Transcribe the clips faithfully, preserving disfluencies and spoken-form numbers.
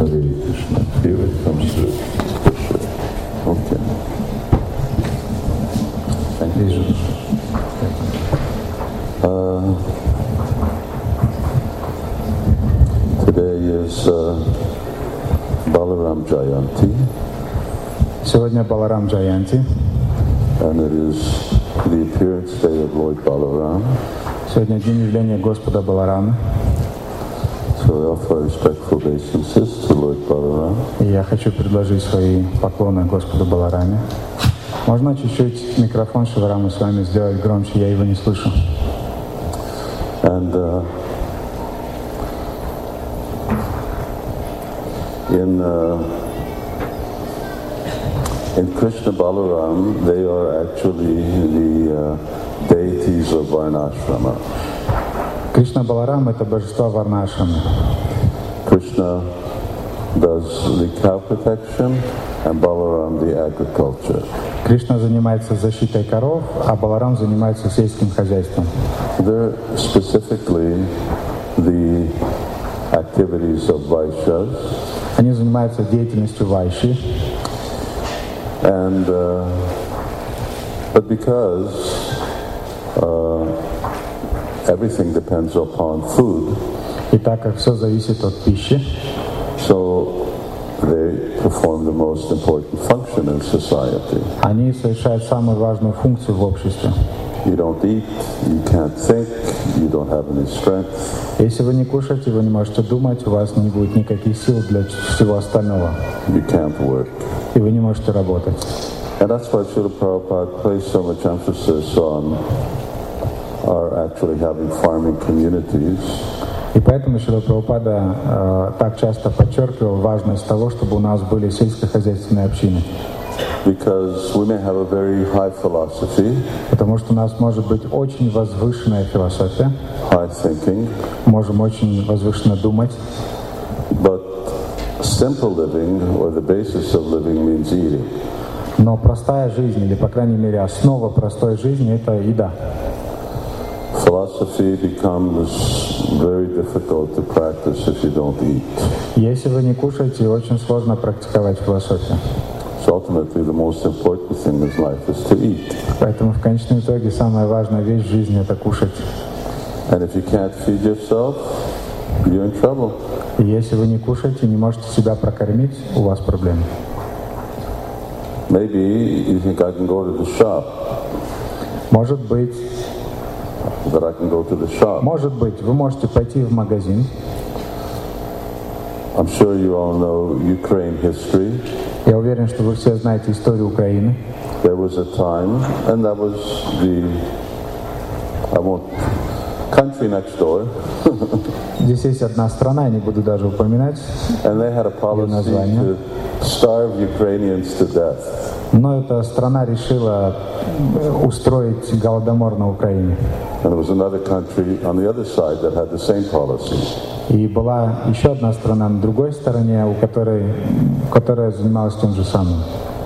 Hare Krishna. Here it comes through. Okay. Thank you. Uh, today is uh, Balaram Jayanti. Сегодня Баларам Джаянти. And it is the appearance day of Lord Balaram. Сегодня день явления Господа Баларама. So I offer respectful obeisances to Lord Balaram. И я хочу предложить свои поклоны Господу Балараме. Можно чуть-чуть микрофон Шиварамы с вами сделать громче, я его не слышу. And uh, in uh, in Krishna Balaram, they are actually the uh, deities of Varnashrama. Кришна Баларам — это божество Варнашрамы. Krishna does the cow protection and Balaram the agriculture. Кришна занимается защитой коров, а Баларам занимается сельским хозяйством. They're specifically the activities of Vaishyas. Они занимаются деятельностью вайши. And uh, but because uh, everything depends upon food, И так как все зависит от пищи, so they perform the most important function in society. они совершают самую важную функцию в обществе. You don't eat, you can't think, you don't have any strength. Если вы не кушаете, вы не можете думать, у вас не будет никаких сил для всего остального. You can't work. И вы не можете работать. And that's why Srila Prabhupada placed so much emphasis on our actually having farming communities. И поэтому Шрила Прабхупада э, так часто подчеркивал важность того, чтобы у нас были сельскохозяйственные общины. Because we may have a very high philosophy, Потому что у нас может быть очень возвышенная философия, high thinking, можем очень возвышенно думать, but simple living or the basis of living means eating. но простая жизнь, или, по крайней мере, основа простой жизни — это еда. Philosophy becomes very difficult to practice if you don't eat. Если вы не кушаете, очень сложно практиковать философию. So ultimately the most important thing in life is to eat. Поэтому в конечном итоге самая важная вещь в жизни — это кушать. And if you can't feed yourself, you're in trouble. И если вы не кушаете, не можете себя прокормить, у вас проблемы. Maybe you think I can go to the shop, Может быть, that I can go to the shop. может быть, вы можете пойти в магазин. I'm sure you all know Ukraine history. Я уверен, что вы все знаете историю Украины. There was a time, and that was the, I won't, country next door. Здесь есть одна страна, я не буду даже упоминать, And they had a policy to starve Ukrainians to death. но эта страна решила устроить голодомор на Украине. And there was another country on the other side that had the same policy. И была еще одна страна на другой стороне, у которой, которая занималась тем же самым.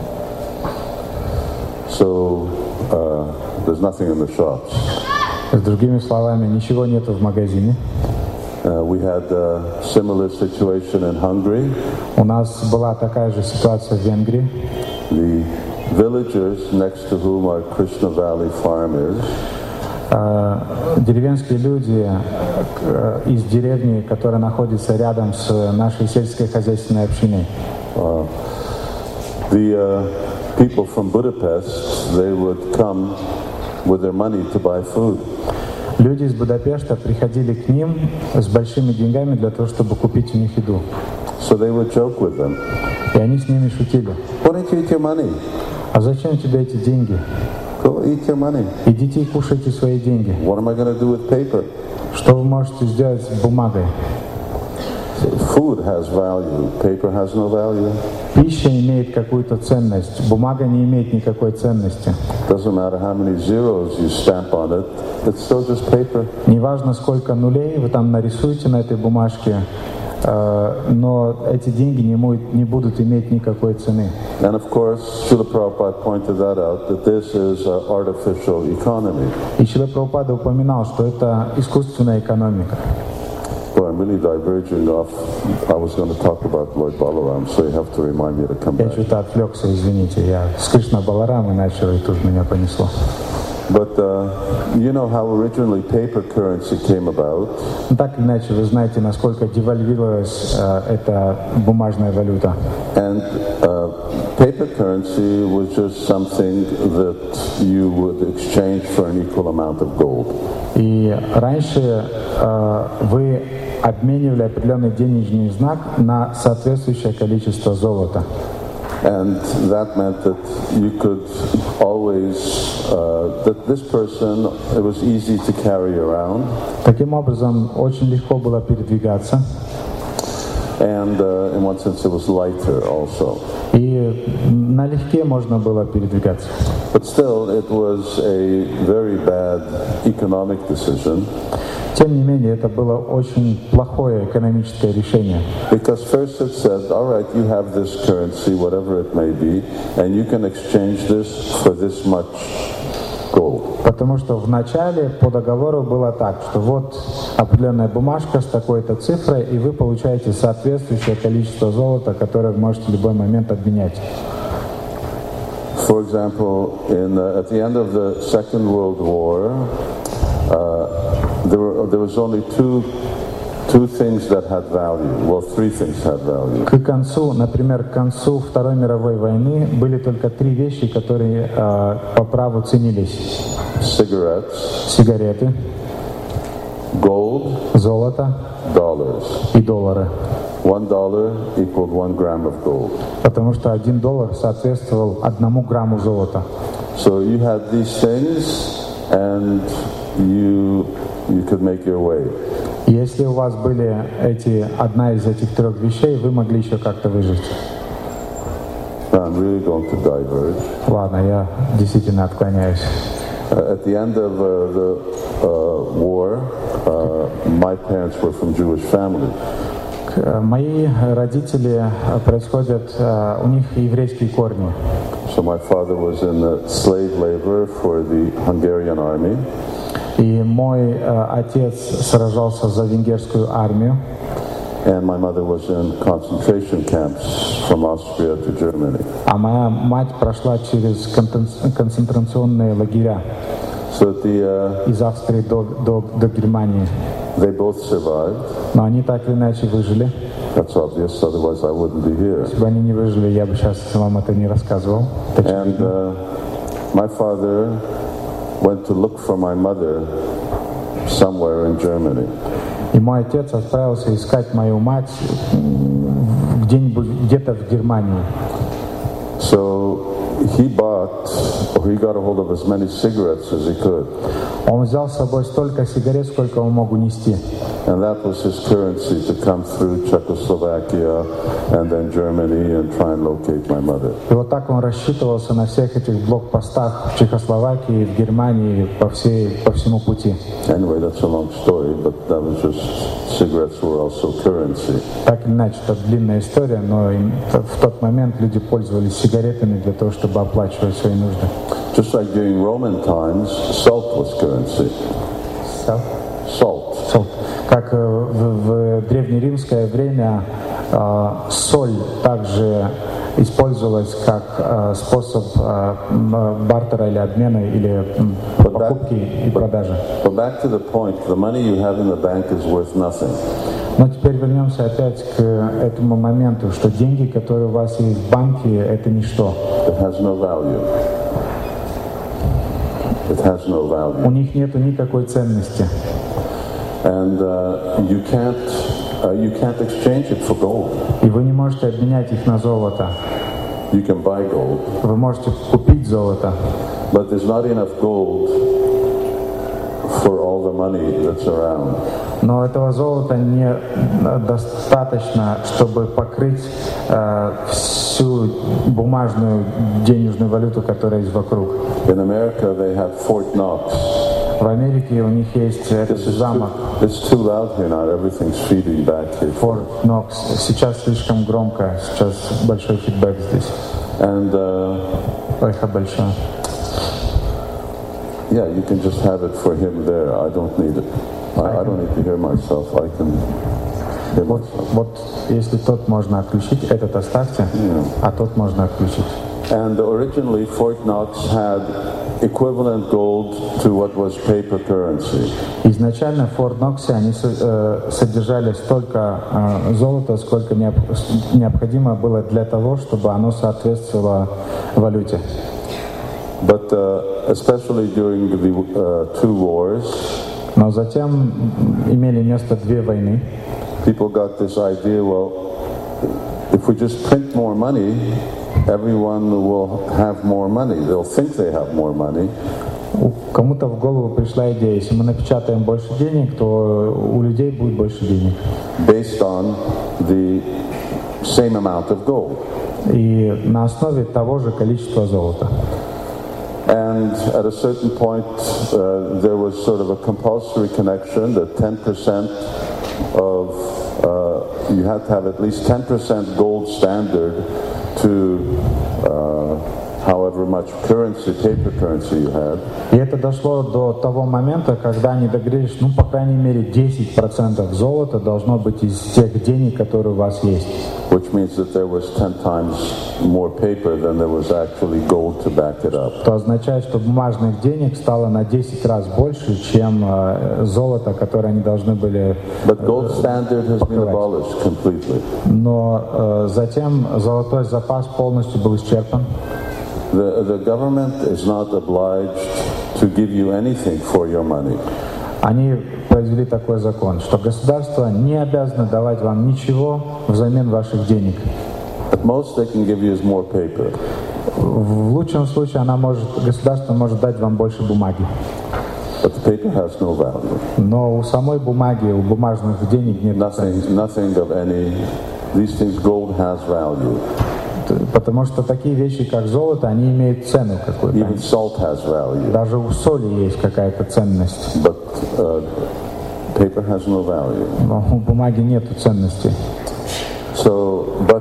So uh, there's nothing in the shops. С другими словами, ничего нету в магазине. Uh, we had a similar situation in Hungary. У нас была такая же ситуация в Венгрии. The villagers next to whom our Krishna Valley farm is, Деревенские люди из деревни, которая находится рядом с нашей сельской хозяйственной общиной. uh, the uh, people from Budapest, they would come with their money to buy food. Люди из Будапешта приходили к ним с большими деньгами для того, чтобы купить у них еду. So they would joke with them. И они с ними шутили. Why don't you eat your money? А зачем тебе эти деньги? Go eat your money. Идите и кушайте свои деньги. What am I going to do with paper? Что вы можете сделать с бумагой? Food has value. Paper has no value. Пища имеет какую-то ценность, бумага не имеет никакой ценности. Doesn't matter how many zeros you stamp on it. It's still just paper. Неважно, сколько нулей вы там нарисуете на этой бумажке, но эти деньги не, могут, не будут иметь никакой цены. And of course, Srila Prabhupada pointed that out, that this is an artificial economy. И Шрила Прабхупада упоминал, что это искусственная экономика. Well, I'm really diverging off. I was going to talk about Lord Balaram, so you have to remind me to come Я back. что-то отвлекся, извините. Я с Кришна Баларам и начал, и тут меня понесло. But uh, you know how originally paper currency came about. Ну, так или иначе, вы знаете, насколько девальвировалась э, эта бумажная валюта. And uh, paper currency was just something that you would exchange for an equal amount of gold. И раньше э, вы обменивали определенный денежный знак на соответствующее количество золота. And that meant that you could always, uh, that this person, it was easy to carry around. Таким образом, очень легко было передвигаться. And uh, in one sense it was lighter also. И налегке можно было передвигаться. But still, it was a very bad economic decision. Тем не менее, это было очень плохое экономическое решение. Because first it said, all right, you have this currency, whatever it may be, and you can exchange this for this much gold. Потому что вначале по договору было так, что вот определенная бумажка с такой-то цифрой, и вы получаете соответствующее количество золота, которое вы можете в любой момент обменять. For example, in the, at the end of the Second World War, uh, there, were, there was only two, two things that had value. Well, three things had value. К концу, например, к концу Второй мировой войны были только три вещи, которые э, по праву ценились. Cigarettes, Сигареты, gold, золото dollars. и доллары. One dollar equaled one gram of gold. Потому что один доллар соответствовал одному грамму золота. So you had these things, and you you could make your way. Если у вас были эти, одна из этих трех вещей, вы могли еще как-то выжить. Now I'm really going to diverge. Ладно, я действительно отклоняюсь. Uh, at the end of uh, the uh, war, uh, my parents were from Jewish family. Мои родители происходят, у них еврейские корни. So my father was in the slave labor for the Hungarian army. И мой отец сражался за венгерскую армию. And my mother was in concentration camps from Austria to Germany. А моя мать прошла через концентрационные лагеря So at the, uh, из Австрии до, до, до Германии. they both survived. Но они так или иначе выжили. That's obvious, otherwise I wouldn't be here. Если бы они не выжили, я бы сейчас вам это не рассказывал. And uh, my father went to look for my mother somewhere in Germany. И мой отец отправился искать мою мать где-нибудь, где-то в Германии. So he bought, or he got a hold of as many cigarettes as he could. Он взял с собой столько сигарет, сколько он мог унести. And that was his currency to come through Czechoslovakia and then Germany and try and locate my mother. И вот так он рассчитывался на всех этих блокпостах в Чехословакии, в Германии, по, всей, по всему пути. Anyway, that's a long story, but that was just, cigarettes were also currency. Так или иначе, это длинная история, но в тот момент люди пользовались сигаретами для того, чтобы оплачивать свои нужды. Just like during Roman times, salt was currency. Salt? Salt. Salt. Как в, в древнеримское время э, соль также использовалась как э, способ э, бартера или обмена, или э, покупки и продажи. But back to the point, the money you have in the bank is worth nothing. Но теперь вернемся опять к этому моменту, что деньги, которые у вас есть в банке, это ничто. It has no value. It has no value. У них нету никакой ценности. And uh, you can't uh, you can't exchange it for gold. И вы не можете обменять их на золото. You can buy gold, Вы можете купить золото, but there's not enough gold for all the money that's around. но этого золота недостаточно, чтобы покрыть э, всю бумажную денежную валюту, которая есть вокруг. In America, they have Fort Knox. В Америке у них есть этот This is замок too, it's too loud here now. Everything's feeding back here. Форт Нокс. Сейчас слишком громко, сейчас большой фидбэк здесь. And uh, Эхо большое. yeah, you can just have it for him there. I don't need it. I, I don't need to hear myself. I can hear Вот, myself. вот если тот можно отключить, этот оставьте, Yeah. а тот можно отключить. And originally, Fort Knox had equivalent gold to what was paper currency. Изначально в Форт Ноксе они со- э, содержали столько э, золота, сколько необ- необходимо было для того, чтобы оно соответствовало валюте. But uh, especially during the uh, two wars, Но затем м, имели место две войны. people got this idea, well, if we just print more money, everyone will have more money. They'll think they have more money. У- Кому-то в голову пришла идея, если мы напечатаем больше денег, то у людей будет больше денег. Based on the same amount of gold. И на основе того же количества золота. And at a certain point, uh, there was sort of a compulsory connection that ten percent of, uh, you had to have at least ten percent gold standard to uh, however much currency, paper currency you had. И это дошло до того момента, когда они договорились, ну, по крайней мере, десять процентов золота должно быть из тех денег, которые у вас есть. Which means that there was ten times more paper than there was actually gold to back it up. То означает, что бумажных денег стало на десять раз больше, чем э, золото, которое они должны были... But gold standard has been покрывать. abolished completely. Но э, затем золотой запас полностью был исчерпан. The, the government is not obliged to give you anything for your money. Они произвели такой закон, что государство не обязано давать вам ничего взамен ваших денег. At most they can give you is more paper. В лучшем случае она может, государство может дать вам больше бумаги. But the paper has no value. Но у самой бумаги, у бумажных денег нет ценности. Nothing, nothing of any, these things, gold has value. Потому что такие вещи, как золото, они имеют цену какую-то. Even salt has value. Даже у соли есть какая-то ценность. But uh, paper has no value. Но у бумаги нету ценности. So, but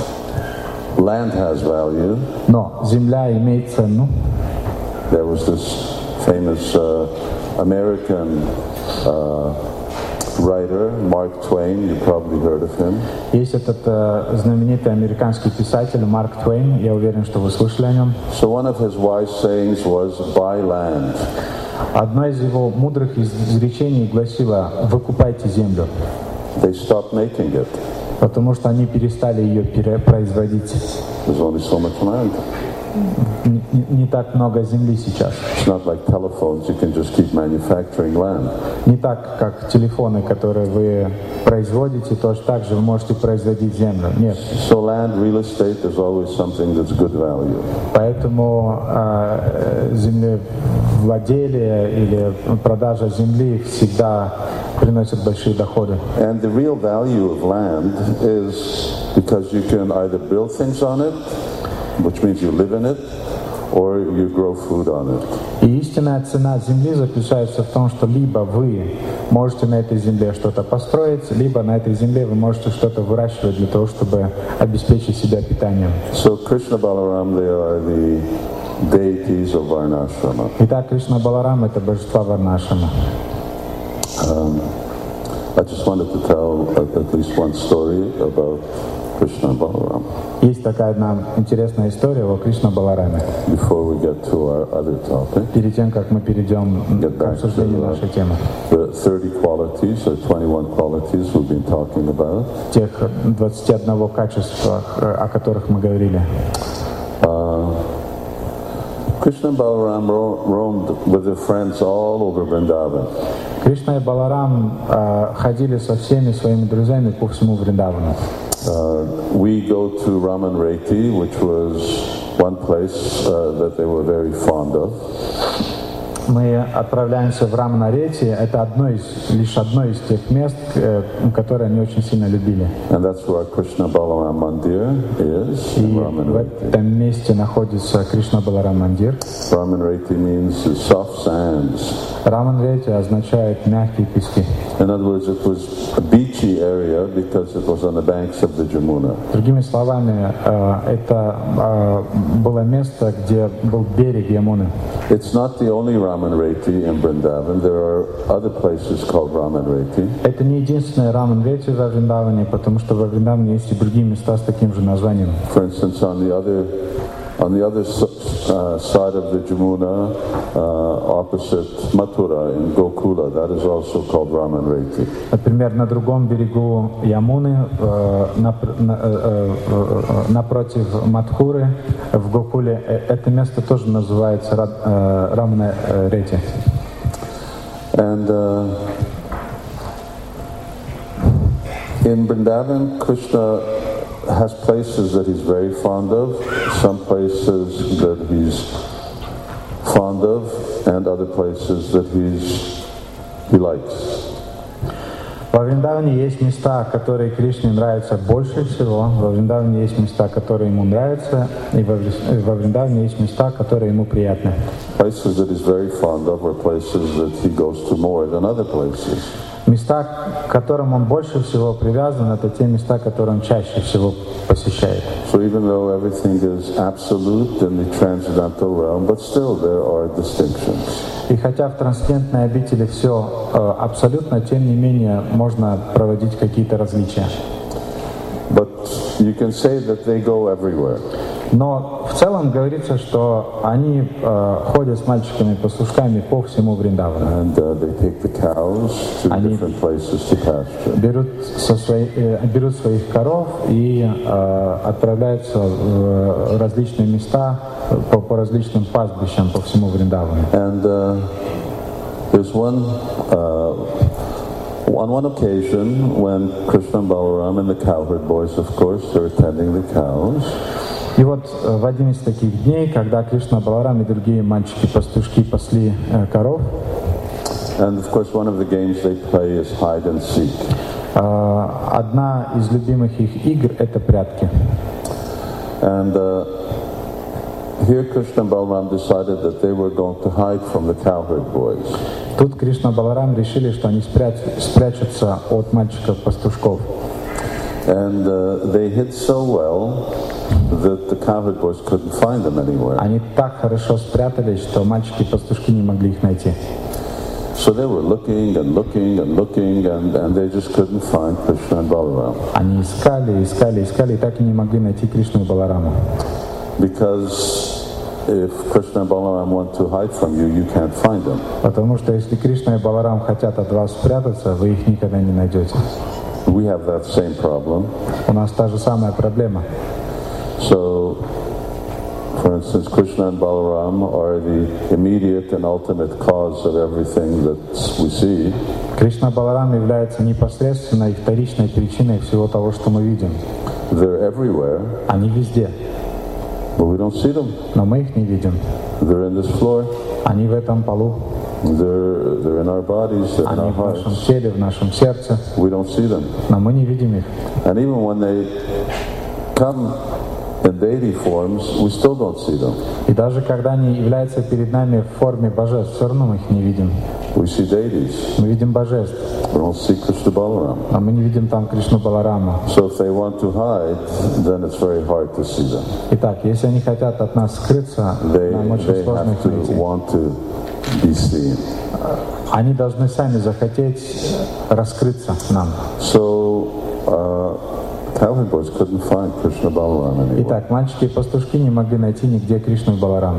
land has value. Но земля имеет цену. There was this famous uh, American uh, writer, Mark Twain, you probably heard of him. Есть этот э, знаменитый американский писатель Марк Твейн, я уверен, что вы слышали о нем. So one of his wise sayings was, buy land. Одно из его мудрых изречений гласило «выкупайте землю», They stopped making it. потому что они перестали ее перепроизводить. There's only so much land. Не, не- не так много земли сейчас. It's not like telephones, you can just keep manufacturing land. Не так, как телефоны, которые вы производите, точно так же вы можете производить землю. Нет. So land, real estate is always something that's good value. Поэтому э, землевладелие или продажа земли всегда приносит большие доходы. And the real value of land is because you can either build things on it, which means you live in it, or you grow food on it. И истинная цена земли заключается в том, что либо вы можете на этой земле что-то построить, либо на этой земле вы можете что-то выращивать для того, чтобы обеспечить себя питанием. So Krishna Balaram, they are the deities of Varnashrama. Итак, Кришна Баларам — это божества Варнашрама. Um, I just wanted to tell at, at least one story about Krishna and Balaram Есть такая одна интересная история о Кришна Балараме. before we get to our other topic. Перед тем, как мы перейдем Get к back to обсуждению the, нашей темы. the thirty qualities or twenty-one qualities we've been talking about. Тех двадцати одного качествах, э, о которых мы говорили. Uh, Krishna and Balaram ro- roamed with their friends all over Vrindavan. Кришна и Баларам э, ходили со всеми своими друзьями по всему Вриндавану. Uh, we go to Raman Reti, which was one place uh, that they were very fond of. Мы отправляемся в Раманарети. Это одно из, лишь одно из тех мест, э, которые они очень сильно любили. And that's where Krishna Balaram Mandir is, И in Raman в Reti. этом месте находится Кришна Баларам Мандир. Raman Reti means soft sands. Раманрети означает мягкие пески. In other words, it was a beachy area because it was on the banks of the Jamuna. Другими словами, э, это э, было место, где был берег Ямуны. It's not the only Raman Raman Reti in Vrindavan. There are other places called Raman Reti. Это не единственное Раман Рети во Вриндаване, потому что во Вриндаване есть и другие места с таким же названием. For instance, on the other on the other uh, side of the Jamuna, uh, opposite Mathura in Gokula, that is also called Raman Reti. Например, на другом берегу Ямуны, э, напр- на, э, э, напротив Мадхуры в Гокуле, э, это место тоже называется Ра- э, Рамана Рети. And uh, in Vrindavan, Krishna has places that he's very fond of, some places that he's fond of, and other places that he's he likes. Во Вриндаване есть места, которые Кришне нравятся больше всего, во Вриндаване есть места, которые ему нравятся, и во, Ври- во Вриндаване есть места, которые ему приятны. Places that he's very fond of are places that he goes to more than other places. Места, к которым он больше всего привязан, это те места, которые он чаще всего посещает. So even though everything is absolute in the transcendental realm, but still there are distinctions. И хотя в трансцендентной обители все э, абсолютно, тем не менее можно проводить какие-то различия. But you can say that they go everywhere. Но в целом говорится, что они э, ходят с мальчиками-пастушками по всему Вриндавану. And uh, they take the cows to Они different places to pasture. Берут, со свои, э, берут своих коров и э, отправляются в различные места по, по различным пастбищам по всему Вриндавану. And uh, there's one, uh, on one occasion when Krishna and Balaram and the cowherd boys, of course, are tending the cows. И вот э, в один из таких дней, когда Кришна, Баларам и другие мальчики-пастушки пасли э, коров, And of course, one of the games they play is hide and seek. э, одна из любимых их игр — это прятки. And uh, here Krishna and Balaram decided that they were going to hide from the cowherd boys. Тут Кришна, Баларам решили, что они спрят- спрячутся от мальчиков-пастушков. And uh, they hid so well that the cowherd boys couldn't find them anywhere. Они так хорошо спрятались, что мальчики-пастушки не могли их найти. So they were looking and looking and looking, and, and they just couldn't find Krishna and Balaram. Они искали, искали, искали, и так и не могли найти Кришну и Баларама. Because if Krishna and Balaram want to hide from you, you can't find them. Потому что если Кришна и Баларам хотят от вас спрятаться, вы их никогда не найдете. We have that same problem. У нас та же самая проблема. So, for instance, Krishna and Balaram are the immediate and ultimate cause of everything that we see. Кришна Баларам является непосредственной вторичной причиной всего того, что мы видим. They're everywhere, Они везде, but we don't see them. но мы их не видим. They're in this floor. Они в этом полу, They're, they're in our bodies, they're in они our в нашем hearts. теле, в нашем сердце, We don't see them. но мы не видим их. And even when they come in deity forms, we still don't see them. И даже когда они являются перед нами в форме божеств, все равно мы их не видим. We see deities. Мы видим божеств, We don't see Krishna Balaram. а мы не видим там Кришну Баларама. So if they want to hide, then it's very hard to see them. Итак, если они хотят от нас скрыться, They, нам очень they сложно have их to найти. want to be seen. Они должны сами захотеть раскрыться нам. So uh, cowherd boys couldn't find Krishna Balaram anywhere. Итак, мальчики и пастушки не могли найти нигде Кришну и Баларама.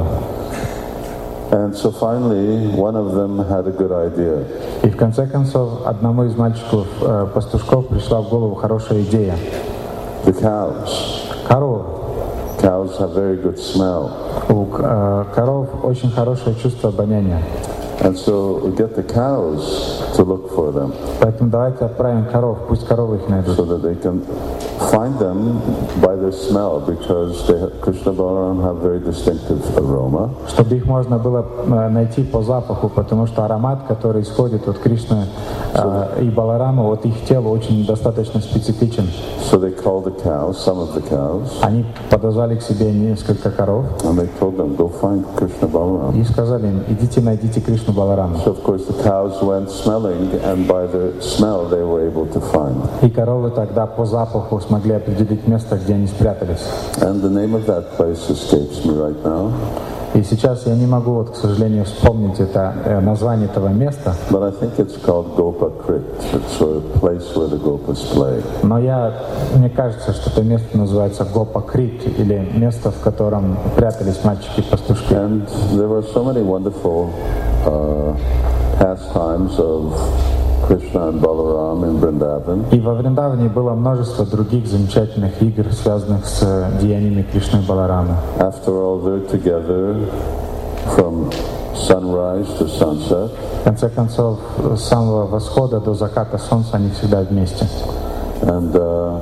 And so finally, one of them had a good idea. И в конце концов, одному из мальчиков-пастушков пришла в голову хорошая идея. The cows. Коровы. Cows have very good smell. У э, коров очень хорошее чувство обоняния. And so we get the cows to look for them Поэтому давайте отправим коров, пусть коровы их найдут. so that they can find them by their smell, because they have, Krishna Balaram have very distinctive aroma. Чтобы их можно было э, найти по запаху, потому что аромат, который исходит от Кришны э, и Баларама, от их тела, очень достаточно специфичен. So they called the cows, some of the cows, Они подозвали к себе несколько коров and they told them, go find Krishna Balaram. и сказали им: идите найдите Кришну Баларама. So of course the cows went smelling, and by their smell they were able to find. И коровы тогда по запаху смогли определить место, где они спрятались. And the name of that place escapes me right now. И И сейчас я не могу, вот, к сожалению, вспомнить это э, название этого места. But I think it's called Gopa Crit. It's a place where the Gopas play. Но я, мне кажется, что это место называется Гопа Крит, или место, в котором прятались мальчики-пастушки. And there were so many wonderful uh, pastimes of Krishna and Balaram in Vrindavan. И во Вриндаване было множество других замечательных игр, связанных с деяниями Кришны и Баларама. After all, they're together from sunrise to sunset. В конце концов, с самого восхода до заката солнца они всегда вместе. And uh,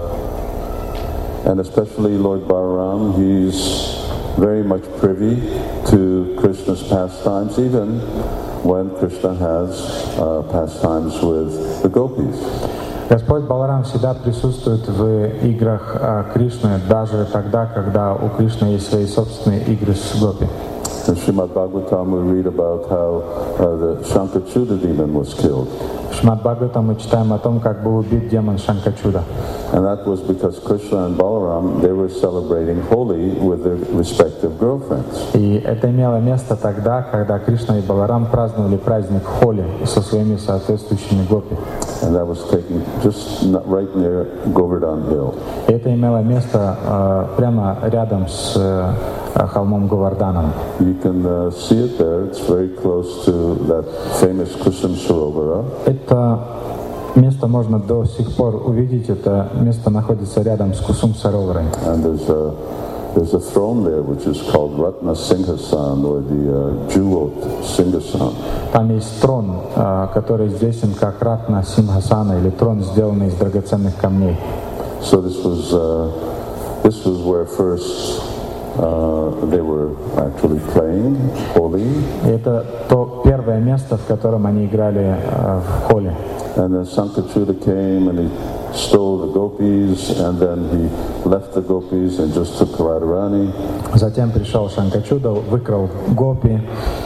and especially Lord Balaram, he's very much privy to Krishna's pastimes, even when Krishna has uh, pastimes with the gopis. Господь Баларам всегда присутствует в играх а, Кришны, даже тогда, когда у Кришны есть свои собственные игры с гопи. In Srimad Bhagavatam we read about how uh, the Shankachuda demon was killed. В Шримад Бхагаватам мы читаем о том, как был убит демон Шанкачуда. And that was because Krishna and Balaram, they were celebrating Holi with their respective girlfriends. И это имело место тогда, когда Кришна и Баларам праздновали праздник Холи со своими соответствующими гопи. And that was taking just not right near Govardhan Hill. И это имело место э, прямо рядом с э, холмом Говарданом. You can uh, see it there. It's very close to that famous Kusum Sarovara. Это место можно до сих пор увидеть. Это место находится рядом с Кусум Сароварой. And there's a there's a throne there which is called Ratna Singhasan, or the uh, jeweled Singhasan. Там есть трон, э, который известен как Ратна Симхасана, или трон, сделанный из драгоценных камней. So this was uh, this was where first uh, they were actually playing Holi. И это то первое место, в котором они играли э, в Холи. And then Sankachuda came and he stole the gopis, and then he left the gopis and just took Radharani. Затем пришел Шанкачуда, выкрал гопи,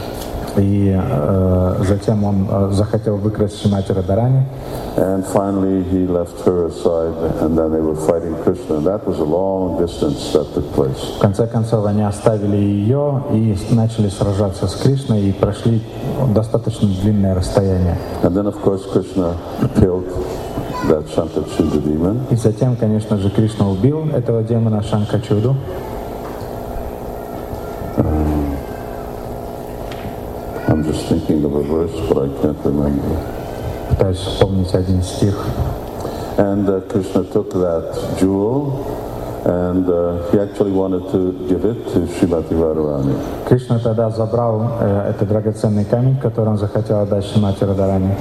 и э, затем он э, захотел выкрасть Шримати Радхарани. And finally he left her aside, and then they were fighting Krishna. And that was a long distance that took place. В конце концов они оставили ее и начали сражаться с Кришной и прошли достаточно длинное расстояние. And then of course Krishna killed that Shankachuda demon. И затем, конечно же, Кришна убил этого демона Шанкачуду. Um, I'm just thinking of a verse, but I can't remember. Пытаюсь вспомнить один стих. And uh, Krishna took that jewel, and uh, he actually wanted to give it to Srimati Radharani. Кришна тогда забрал э, этот драгоценный камень, который он захотел отдать Шримати Радхарани.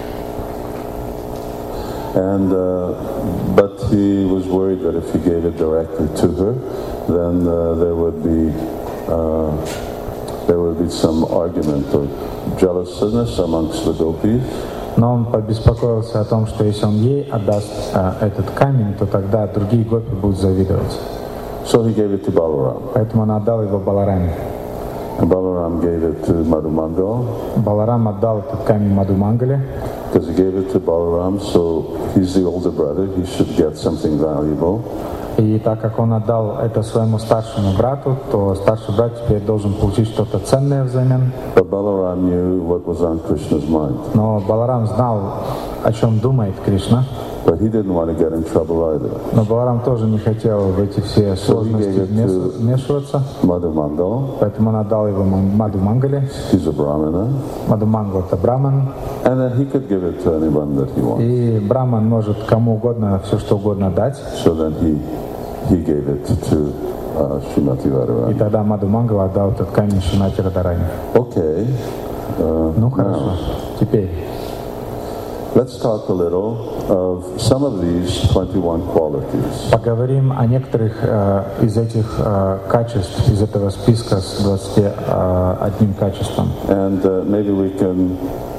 And uh, but he was worried that if he gave it directly to her, then uh, there would be uh, there would be some argument or jealousness amongst the gopis. Но он побеспокоился о том, что если он ей отдаст э, этот камень, то тогда другие гопи будут завидовать. So he gave it to Balaram. Поэтому он отдал его Балараме. And Balaram gave it to Madhumangal. Баларам отдал этот камень Мадхумангале. Because he gave it to Balaram, so he's the older brother, he should get something valuable. И так как он отдал это своему старшему брату, то старший брат теперь должен получить что-то ценное взамен. But Balaram knew what was on Krishna's mind. Но Баларам знал, о чем думает Кришна. But he didn't want to get in trouble either. Но Баларам тоже не хотел в эти все сложности вмешиваться. Madhumangal. Поэтому он отдал его Мадхумангале. He's a Brahmana. Мадхумангал — это браман. And then he could give it to anyone that he wants. И браман может кому угодно все что угодно дать. So then he he gave it to uh, Srimati И Radharani. тогда Мадхумангал отдал этот камень Шримати Радхарани. Okay. Uh, Ну хорошо. Теперь let's talk a little of some of these twenty-one qualities. поговорим о некоторых э, из этих э, качеств, из этого списка с двадцатью одним качеством. And uh, maybe we can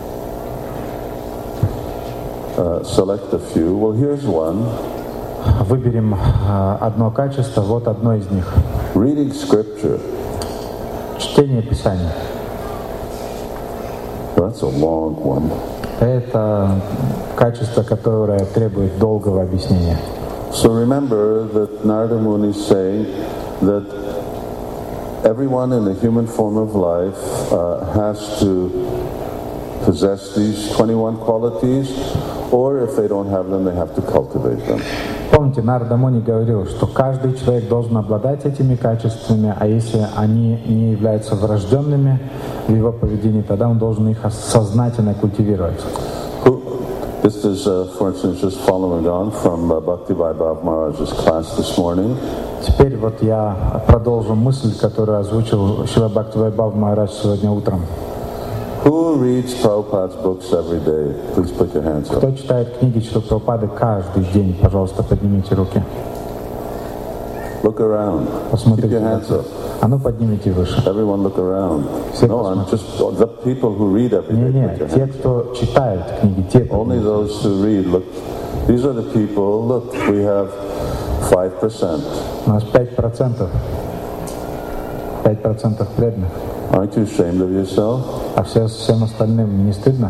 uh, select a few. Well, here's one. Выберем э, одно качество, вот одно из них. Reading scripture. Чтение Писания. That's a long one. Это качество, которое требует долгого объяснения. So remember that Narada Muni is saying that everyone in the human form of life uh, has to possess these twenty-one qualities, or if they don't have them, they have to cultivate them. Помните, Нарада Муни говорил, что каждый человек должен обладать этими качествами, а если они не являются врожденными в его поведении, тогда он должен их сознательно культивировать. This is, uh, for instance, just following on from uh, Bhakti Vaibhav Maharaj's class this morning. Теперь вот я продолжу мысль, которую озвучил Шрила Бхакти Вайбхав Махарадж сегодня утром. Who reads Prabhupada's books every day? Please put your hands up. Кто читает книги Шрилы Прабхупады каждый день? Пожалуйста, поднимите руки. Look around. Keep your hands up. А ну поднимите выше. Everyone look around. No, I'm just the people who read every day. Не, не, те, кто читают книги, те. Only those who read. Look, these are the people. Look, we have five percent. У нас пять процентов. Пять процентов преданных. Aren't you ashamed of yourself? А все, всем остальным не стыдно?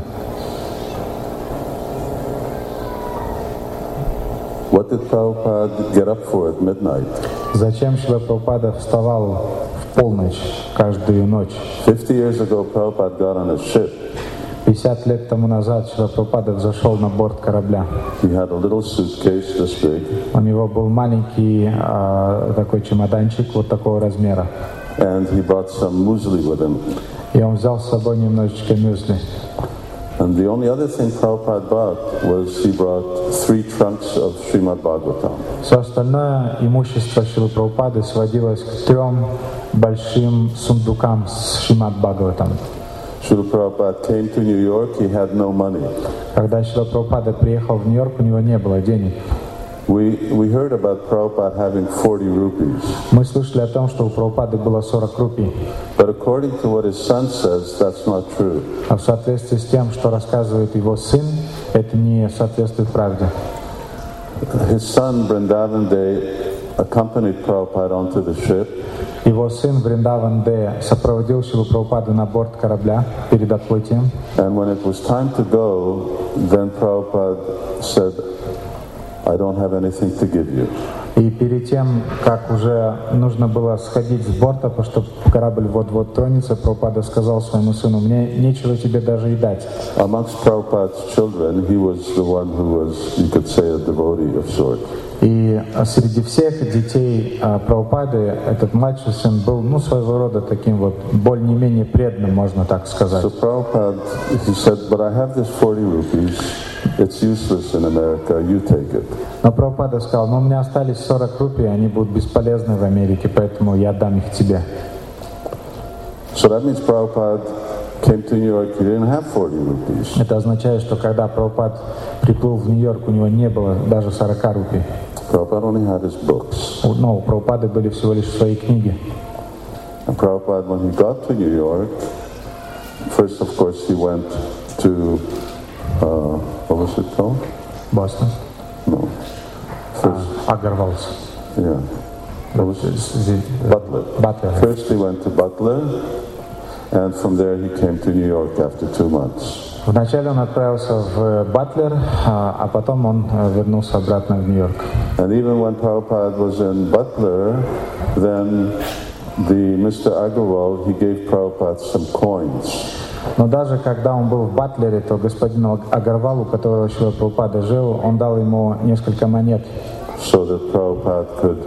What did Prabhupada get up for at midnight? Зачем Шрила Прабхупада вставал в полночь каждую ночь? Fifty years ago, Prabhupada got on a ship. пятьдесят лет тому назад Шрила Прабхупада взошел на борт корабля. He had a little suitcase this big. У него был маленький а, такой чемоданчик вот такого размера. And he brought some muesli with him. И он взял с собой немножечко мюсли. And the only other thing Prabhupada brought was he brought three trunks of Srimad Bhagavatam. Все остальное имущество Шрилы Прабхупады сводилось к трем большим сундукам с Шримад Бхагаватам. Srila Prabhupada came to New York, he had no money. Когда Шрила Прабхупада приехал в Нью-Йорк, у него не было денег. We, we heard about Prabhupada having forty rupees. Мы слышали о том, что у Прабхупады было сорок рупий. But according to what his son says, that's not true. А в соответствии с тем, что рассказывает его сын, это не соответствует правде. His son, Vrindavan Dey, accompanied Prabhupada onto the ship. Его сын Вриндаван Де сопроводил Шрилу Прабхупаду на борт корабля перед отплытием. And when it was time to go, then Prabhupada said, I don't have anything to give you. И перед тем, как уже нужно было сходить с борта, потому что корабль вот-вот тронется, Прабхупада сказал своему сыну: мне нечего тебе даже и дать. Amongst Prabhupada's children, he was the one who was, you could say, a devotee of sorts. И среди всех детей Прабхупады этот младший сын был, ну, своего рода таким вот более-менее преданным, можно так сказать. So Prabhupada, he said, but I have this forty rupees. It's useless in America. You take it. Но Прабхупада сказал: ну, у меня остались сорок рупий, они будут бесполезны в Америке, поэтому я дам их тебе. So that means Prabhupada came to New York, he didn't have forty rupees. Это означает, что когда Прабхупад приплыл в Нью-Йорк, у него не было даже сорока рупий. Prabhupada only had his books. Но у Прабхупады были всего лишь свои книги. And Prabhupada, when he got to New York, first, of course, he went to, uh, what was it called? Бостон. No. First, Агарвалс. yeah. What was it? Butler. Butler. First he went to Butler, and from there he came to New York after two months. Вначале он отправился в Батлер, а потом он вернулся обратно в Нью-Йорк. And even when Prabhupada was in Butler, then the Mister Agarwal, he gave Prabhupada some coins. Но даже когда он был в Батлере, то господину Агарвалу, у которого Шрила Прабхупада жил, он дал ему несколько монет. So that Prabhupada could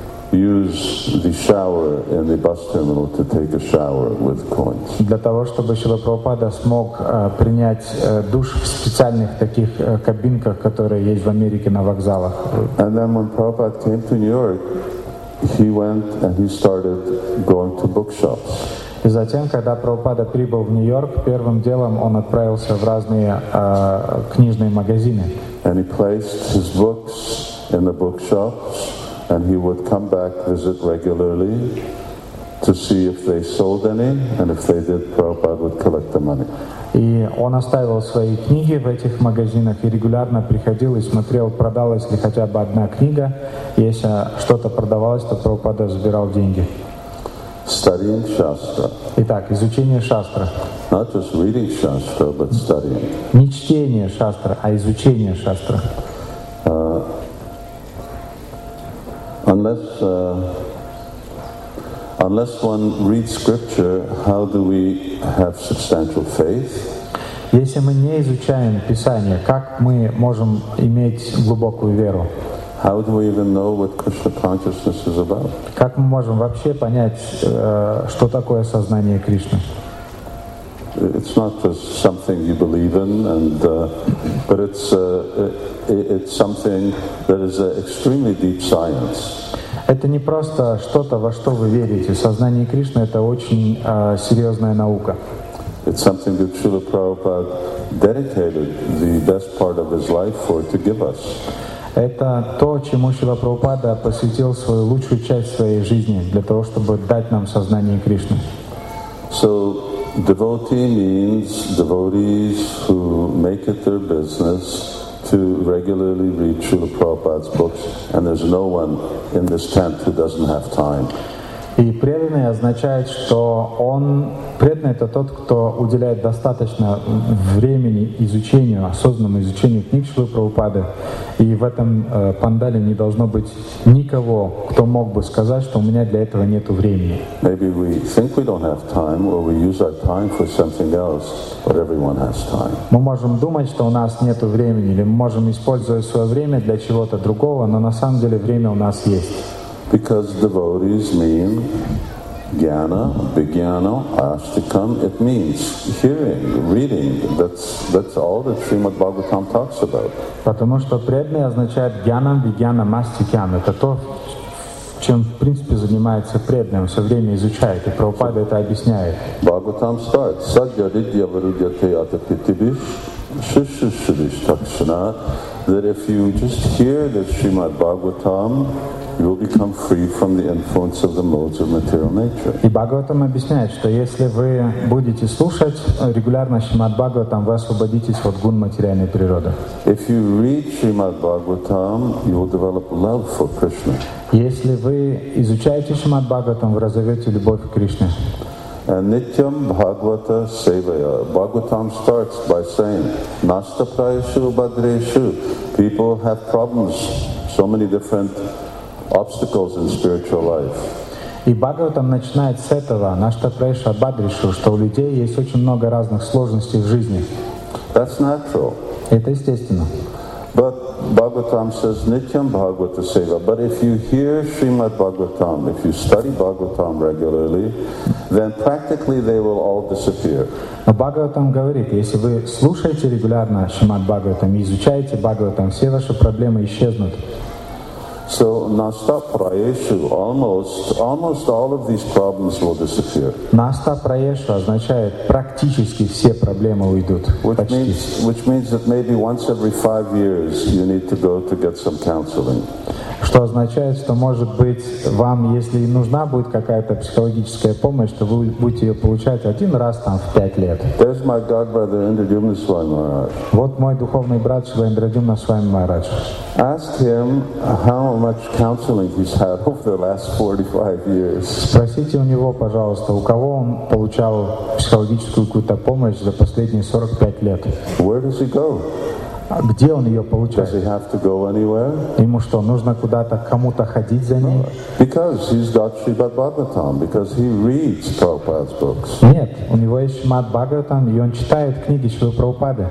use the shower in the bus terminal to take a shower with coins. Для того, чтобы Шрила Прабхупада смог uh, принять uh, душ в специальных таких uh, кабинках, которые есть в Америке на вокзалах. And then when Prabhupada came to New York, he went and he started going to bookshops. И затем, когда Прабхупада прибыл в Нью-Йорк, первым делом он отправился в разные uh, книжные магазины. And he placed his books in the bookshops. And he would come back, visit regularly to see if they sold any, and if they did, Prabhupada would collect the money. И он оставил свои книги в этих магазинах и регулярно приходил и смотрел, продалась ли хотя бы одна книга. Если что-то продавалось, то Прабхупада забирал деньги. Studying Shastra. Итак, изучение шастра. Not just reading Shastra, but studying. Не чтение шастра, а изучение шастра. Unless, uh, unless one reads scripture, how do we have substantial faith? Если мы не изучаем Писание, как мы можем иметь глубокую веру? How do we even know what Krishna consciousness is about? Как мы можем вообще понять, что такое сознание Кришны? It's not just something you believe in, and uh, but it's uh, it, it's something that is uh, extremely deep science. Это не просто что-то, во что вы верите. Сознание Кришны — это очень uh, серьезная наука. It's something that Srila Prabhupada dedicated the best part of his life for to give us. Это то, чему Шрила Прабхупада посвятил свою лучшую часть своей жизни для того, чтобы дать нам сознание Кришны. So, devotee means devotees who make it their business to regularly read Srila Prabhupada's books, and there's no one in this tent who doesn't have time. И преданный означает, что он преданный — это тот, кто уделяет достаточно времени изучению, осознанному изучению книг Шрилы Прабхупады. И в этом э, пандале не должно быть никого, кто мог бы сказать, что у меня для этого нет времени. Maybe we think we don't have time, or we use our time for something else, but everyone has time. Мы можем думать, что у нас нет времени, или мы можем использовать свое время для чего-то другого, но на самом деле время у нас есть. Because devotees mean jnana, vijnana, astikam. It means hearing, reading. That's that's all that Srimad Bhagavatam talks about. Потому что преданный означает гьянам, вигьянам, астикям. Это то, чем в принципе занимается преданный, все время изучает, и Прабхупада это объясняет. Bhagavatam starts sadya vidya varudyate atapitibish shishishirish takshana. That if you just hear the Srimad Bhagavatam, you will become free from the influence of the modes of material nature. И Бхагаватам объясняет, что если вы будете слушать регулярно Шримад Бхагаватам, вы освободитесь от гун материальной природы. If you read Srimad Bhagavatam, you will develop love for Krishna. Если вы изучаете Шримад Бхагаватам, вы разовьете любовь к Кришне. And Nityam Bhagavata Sevaya. Bhagavatam starts by saying, Nasta Prayashu Bhadreshu. People have problems, so many different obstacles in spiritual life. И Бхагаватам начинает с этого, Нашта Прайша Бадришу, что у людей есть очень много разных сложностей в жизни. That's natural. Это естественно. But Bhagavatam says Nityam Bhagavata Seva. But if you hear Srimad Bhagavatam, if you study Bhagavatam regularly, then practically they will all disappear. Но Бхагаватам говорит, если вы слушаете регулярно Шримад Бхагаватам и изучаете Бхагаватам, все ваши проблемы исчезнут. So Nasta Prayeshu, almost, almost all of these problems will disappear. Наста Праешу означает практически все проблемы уйдут. Which Почти. means, which means that maybe once every five years you need to go to get some counseling. Что означает, что, может быть, вам, если и нужна будет какая-то психологическая помощь, то вы будете ее получать один раз там в пять лет. There's my godbrother Indradumna Swami Maharaj. Вот мой духовный брат Шрила Индрадюмна Свами Махарадж. Ask him how much counseling he's had over the last forty-five years. Спросите у него, пожалуйста, у кого он получал психологическую какую-то помощь за последние сорок пять лет. Where does he go? А где он ее Does получает? he have to go anywhere? Ему что, нужно куда-то кому-то ходить за ней? Because he's got Srimad Bhagavatam, because he reads Prabhupada's books. Нет, у него есть Шримад Бхагаватам, и он читает книги Шрилы Прабхупады.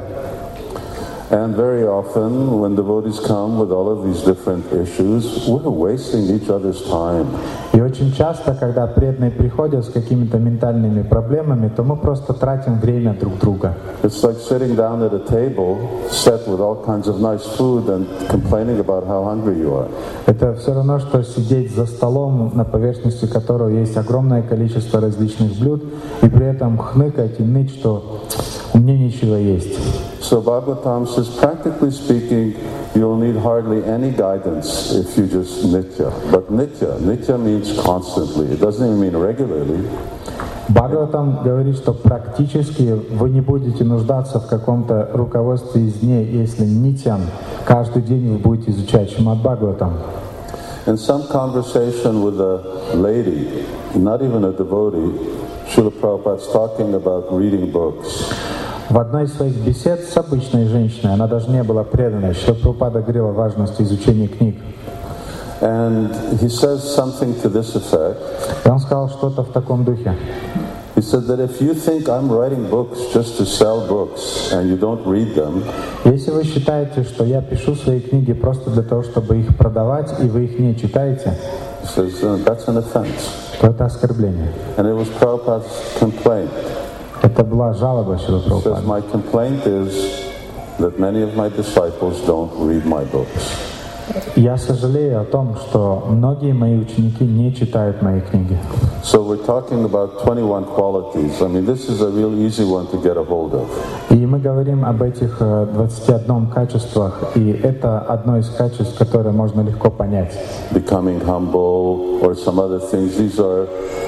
And very often, when devotees come with all of these different issues, we're wasting each other's time. И очень часто, когда преданные приходят с какими-то ментальными проблемами, то мы просто тратим время друг друга. It's like sitting down at a table set with all kinds of nice food and complaining about how hungry you are. Это все равно, что сидеть за столом, на поверхности которого есть огромное количество различных блюд, и при этом хныкать и ныть, что у меня ничего есть. So Bhagavatam says, practically speaking, you'll need hardly any guidance if you just nitya. But nitya, nitya means constantly. It doesn't even mean regularly. Бхагаватам говорит, что практически вы не будете нуждаться в каком-то руководстве извне, если нитьям каждый день вы будете изучать Шримад Бхагаватам. In some conversation with a lady, not even a devotee, Srila Prabhupada's talking about reading books. В одной из своих бесед с обычной женщиной, она даже не была преданной, Шрила Прабхупада говорила о важности изучения книг. And he says something to this effect. И он сказал что-то в таком духе. He said that if you think I'm writing books just to sell books and you don't read them, Если вы считаете, что я пишу свои книги просто для того, чтобы их продавать, и вы их не читаете, he says uh, that's an offense. то это оскорбление. And it was Prabhupada's complaint. Это была жалоба Шрила He says, Прабхупады. my complaint is that many of my disciples don't read my books. Я сожалею о том, что многие мои ученики не читают мои книги. So we're talking about twenty-one qualities. I mean, this is a real easy one to get a hold of. И мы говорим об этих э, двадцати одном качествах, и это одно из качеств, которое можно легко понять. Becoming humble or some other things. These are,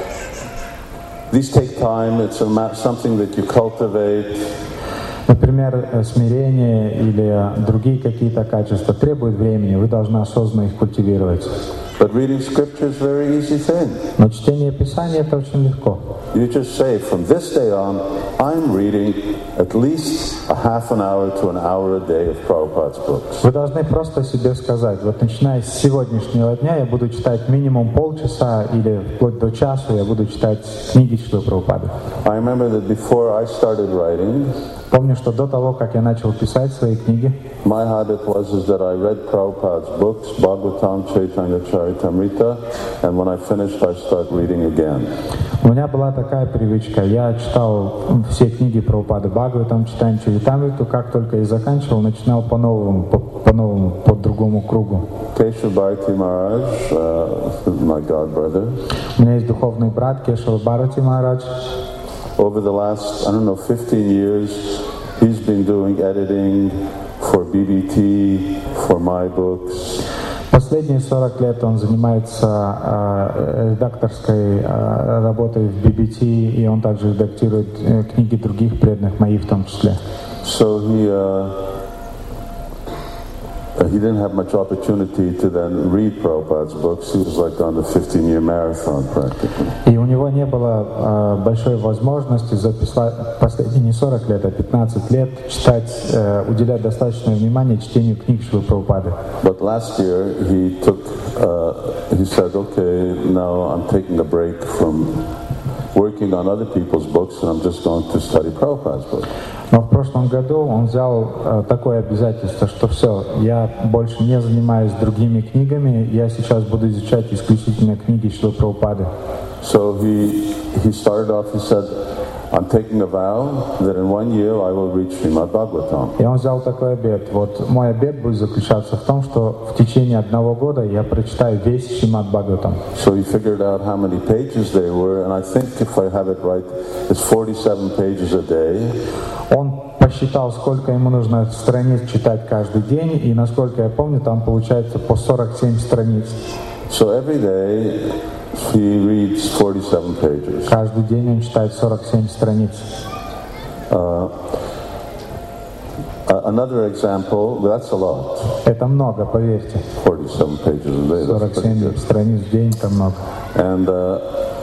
these take time. It's a ma- something that you cultivate. Например, э, смирение или другие какие-то качества требуют времени, вы должны осознанно их культивировать. But reading scripture is a very easy thing. Но чтение Писания — это очень легко. You just say, from this day on, I'm reading at least a half an hour to an hour a day of Prabhupada's books. Вы должны просто себе сказать, вот начиная с сегодняшнего дня я буду читать минимум полчаса или вплоть до часа я буду читать книги Шрилы Прабхупады. I remember that before I started writing, Помню, что до того, как я начал писать свои книги, my habit was is that I read Prabhupada's books, Bhagavatam, Chaitanya Charitamrita, and when I finished, I start reading again. у меня была такая привычка. Я читал все книги Прабхупады, Бхагаватам, Чайтанью Чаритамриту, как только я заканчивал, начинал по-новому, по- по-новому, по другому кругу. Keshav Bharati Maharaj, uh, my god brother, У меня есть духовный брат Кешава Бхарати Махарадж. over the last, I don't know, fifteen years, he's been doing editing for B B T, for my books. Последние сорок лет он занимается э, редакторской э, работой в би би ти, и он также редактирует э, книги других преданных, мои в том числе. So he uh, he didn't have much opportunity to then read Prabhupada's books. He was like on the fifteen-year marathon practically. И у него не было э, большой возможности записать последние не сорок лет, а пятнадцать лет читать, э, уделять достаточное внимание чтению книг Шрилы Прабхупады. But last year he took, uh, he said, okay, now I'm taking a break from working on other people's books and I'm just going to study Prabhupada's books. Но в прошлом году он взял э, такое обязательство, что все, я больше не занимаюсь другими книгами, я сейчас буду изучать исключительно книги Шрилы Прабхупады. So he he started off, he said, I'm taking a vow that in one year I will read Srimad Bhagavatam. И он взял такой обет. Вот мой обет будет заключаться в том, что в течение одного года я прочитаю весь Шримад Бхагаватам. So he figured out how many pages they were, and I think if I have it right, it's forty-seven pages a day. Он посчитал, сколько ему нужно страниц читать каждый день, и насколько я помню, там получается по сорок семь страниц. So every day he reads forty-seven pages. Каждый день он читает сорок семь страниц. Uh, another example, that's a lot. Это много, поверьте. forty-seven pages a day. сорок That's pretty семь good. страниц в день — это много. And uh,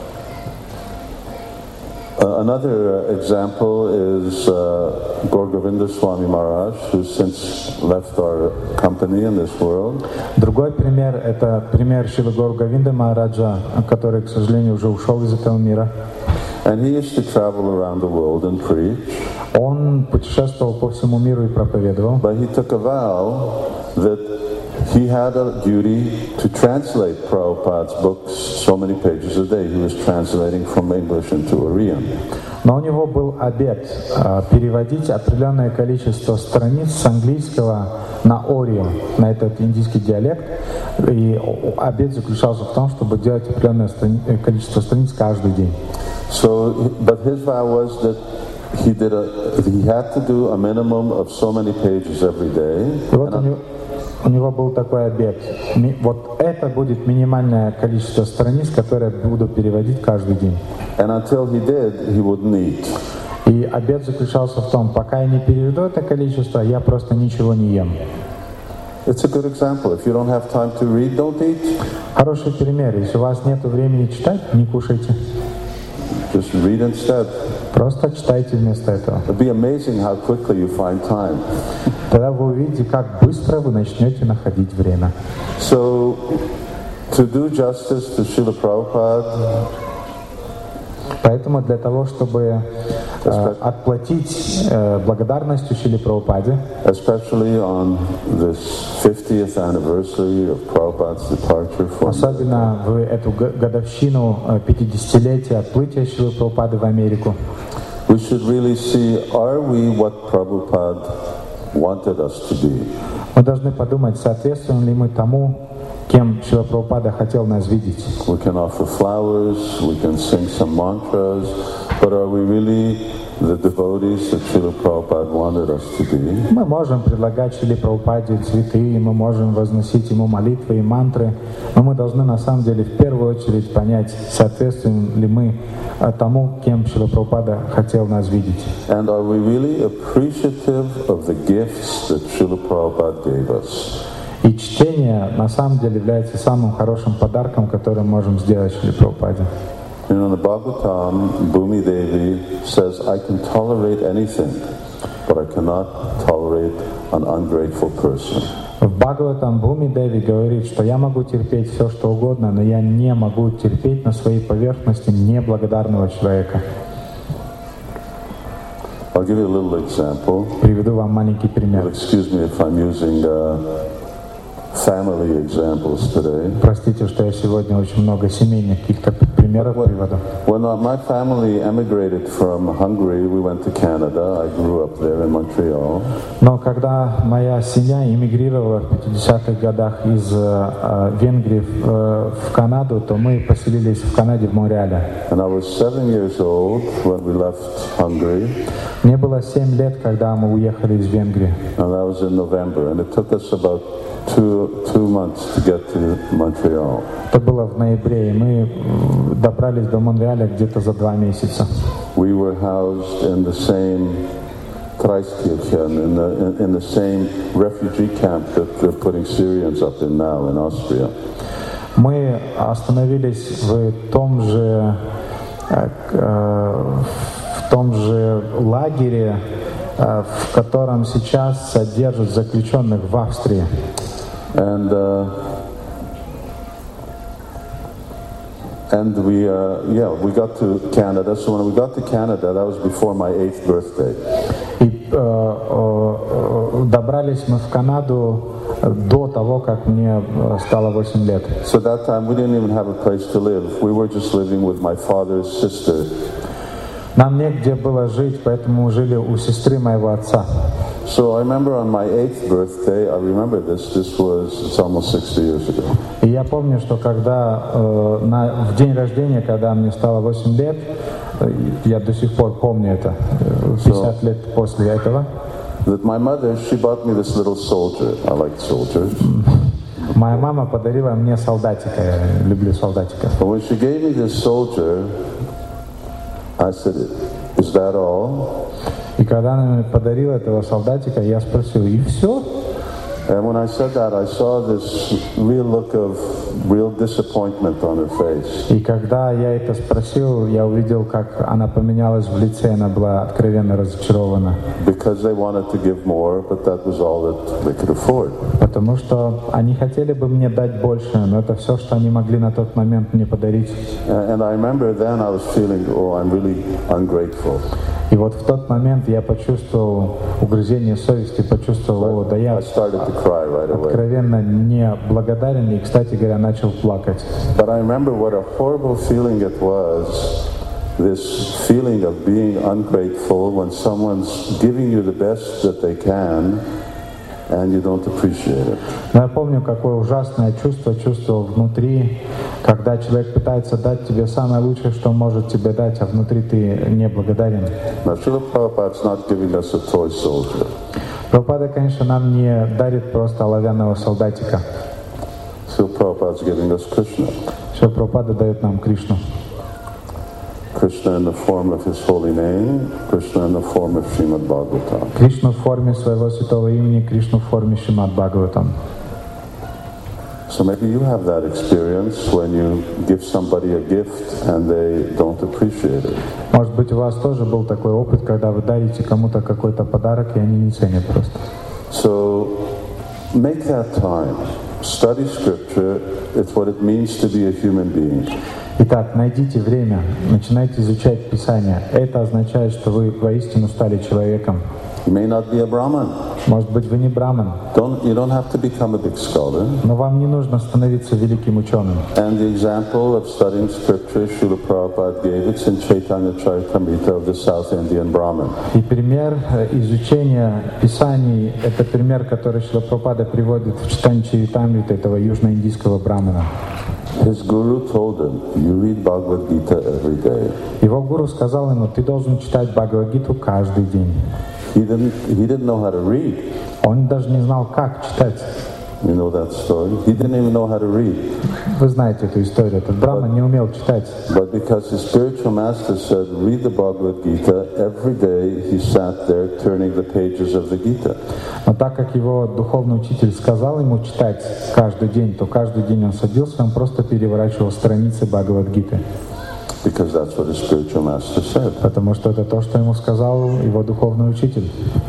uh, another uh, example is uh, Gaur Govinda Swami Maharaj, who since left our company in this world. Другой пример — это пример Шрилы Гаур Говинды Махараджа, который, к сожалению, уже ушел из этого мира. And he used to travel around the world and preach. Он путешествовал по всему миру и проповедовал. But he took a vow that he had a duty to translate Prabhupada's books so many pages a day. He was translating from English into Oriyan. Но у него был обет э, переводить определенное количество страниц с английского на Орию, на этот индийский диалект. И обет заключался в том, чтобы делать определенное страни- количество страниц каждый день. So, but his vow was that he did a, he had to do a minimum of so many pages every day. И вот у And него, у него был такой обет. Ми- Вот это будет минимальное количество страниц, которые я буду переводить каждый день. And until he did, he wouldn't eat. И обет заключался в том, пока я не переведу это количество, я просто ничего не ем. It's a good example. If you don't have time to read, don't eat. Хороший пример. Если у вас нет времени читать, не кушайте. Just read instead. Просто читайте вместо этого. It'd be amazing how quickly you find time. Тогда вы увидите, как быстро вы начнете находить время. So To do justice to Srila Prabhupada, поэтому для того, чтобы э, отплатить э, благодарностью Шриле Прабхупаде, especially on this fiftieth anniversary of Prabhupada's departure from особенно в эту г- годовщину э, пятидесятилетия отплытия Шрилы Прабхупады в Америку, we should really see, are we what Prabhupada wanted us to be? мы должны подумать, соответствуем ли мы тому, кем Шрила Прабхупада хотел нас видеть. We can offer flowers, we can sing some mantras, but are we really the devotees that Srila Prabhupada wanted us to be? Мы можем предлагать Шриле Прабхупаде цветы, мы можем возносить ему молитвы и мантры, но мы должны на самом деле в первую очередь понять, соответствуем ли мы тому, кем Шрила Прабхупада хотел нас видеть. And are we really appreciative of the gifts that Srila Prabhupada gave us? И чтение на самом деле является самым хорошим подарком, который мы можем сделать Шриле Прабхупаде. You know, in the Bhagavatam, Bhumi Devi says, I can tolerate anything, but I cannot tolerate an ungrateful person. В Бхагаватам Бхуми Деви говорит, что я могу терпеть все, что угодно, но я не могу терпеть на своей поверхности неблагодарного человека. I'll give you a little example. Приведу вам маленький пример. Well, excuse me if I'm using uh, family examples today. Простите, что я сегодня очень много семейных каких-то примеров приведу. When uh, my family emigrated from Hungary, we went to Canada. I grew up there in Montreal. Но когда моя семья эмигрировала в пятидесятых годах из э, Венгрии в, э, в Канаду, то мы поселились в Канаде, в Монреале. And I was seven years old when we left Hungary. Мне было семь лет, когда мы уехали из Венгрии. And that was in November. And it took us about two, two months to get to Montreal. Это было в ноябре, и мы добрались до Монреаля где-то за два месяца. We were housed in the same Kreiskirchen, in the, in, in the same refugee camp that they're putting Syrians up in now in Austria. Мы остановились в том же, э, э, в том же лагере, э, в котором сейчас содержат заключенных в Австрии. And uh, and we uh, yeah we got to Canada. So when we got to Canada, that was before my eighth birthday. И э, э, добрались мы в Канаду до того, как мне стало восемь лет. So that time we didn't even have a place to live. We were just living with my father's sister. Нам негде было жить, поэтому мы жили у сестры моего отца. So I remember on my eighth birthday, I remember this, this was, it's almost sixty years ago. И я помню, что когда э, на, в день рождения, когда мне стало восемь лет, э, я до сих пор помню это, э, пятьдесят лет после этого, That my mother, she bought me this little soldier. I like soldiers. моя мама подарила мне солдатика, я люблю солдатика. But when she gave me this soldier, I said, is that all? И когда она мне подарила этого солдатика, я спросил, и все? And when I said that, I saw this real look of real disappointment on her face. И когда я это спросил, я увидел, как она поменялась в лице, она была откровенно разочарована. Because they wanted to give more, but that was all that they could afford. Потому что они хотели бы мне дать больше, но это все, что они могли на тот момент мне подарить. And I remember then I was feeling, oh, I'm really ungrateful. И вот в тот момент я почувствовал угрызение совести, почувствовал, о, да я откровенно не благодарен, и, кстати говоря, начал плакать. But I remember what a horrible feeling it was, this feeling of being ungrateful when someone's giving you the best that they can, and you don't appreciate it. Но я помню, какое ужасное чувство чувствовал внутри, когда человек пытается дать тебе самое лучшее, что может тебе дать, а внутри ты не благодарен. Now, Srila Prabhupada's not giving us a toy soldier. Прабхупада, конечно, нам не дарит просто оловянного солдатика. Srila Prabhupada's giving us Krishna. Шрила Прабхупада дает нам Кришну. Krishna in the form of his holy name, Krishna in the form of Srimad Bhagavatam. Кришну в форме своего святого имени, Кришну в форме Шримад Бхагаватам. So maybe you have that experience when you give somebody a gift and they don't appreciate it. Может быть, у вас тоже был такой опыт, когда вы дарите кому-то какой-то подарок, и они не ценят просто. So make that time. study scripture. It's what it means to be a human being. Итак, найдите время, начинайте изучать Писание. Это означает, что вы воистину стали человеком. You may not be a Brahman. Может быть, вы не браман, Don't, you don't have to become a big scholar. но вам не нужно становиться великим ученым. And the example of studying scripture Srila Prabhupada gave, it's in Chaitanya Charitamrita of the South Indian Brahmin. И пример изучения Писаний — это пример, который Шрила Прабхупада приводит в читании Чаритамриты этого южноиндийского брамана. His guru told him, you read Bhagavad Gita every day. Его гуру сказал ему: ты должен читать Бхагавад-гиту каждый день. He didn't, he didn't know how to read. Он даже не знал, как читать. You know that story? He didn't even know how to read. Вы знаете эту историю. Этот браман не умел читать. But because his spiritual master said, read the Bhagavad Gita, every day he sat there turning the pages of the Gita. Но так как его духовный учитель сказал ему читать каждый день, то каждый день он садился, он просто переворачивал страницы Бхагавад-гиты. Because that's what his spiritual master said. Потому что это то, что ему сказал его духовный учитель.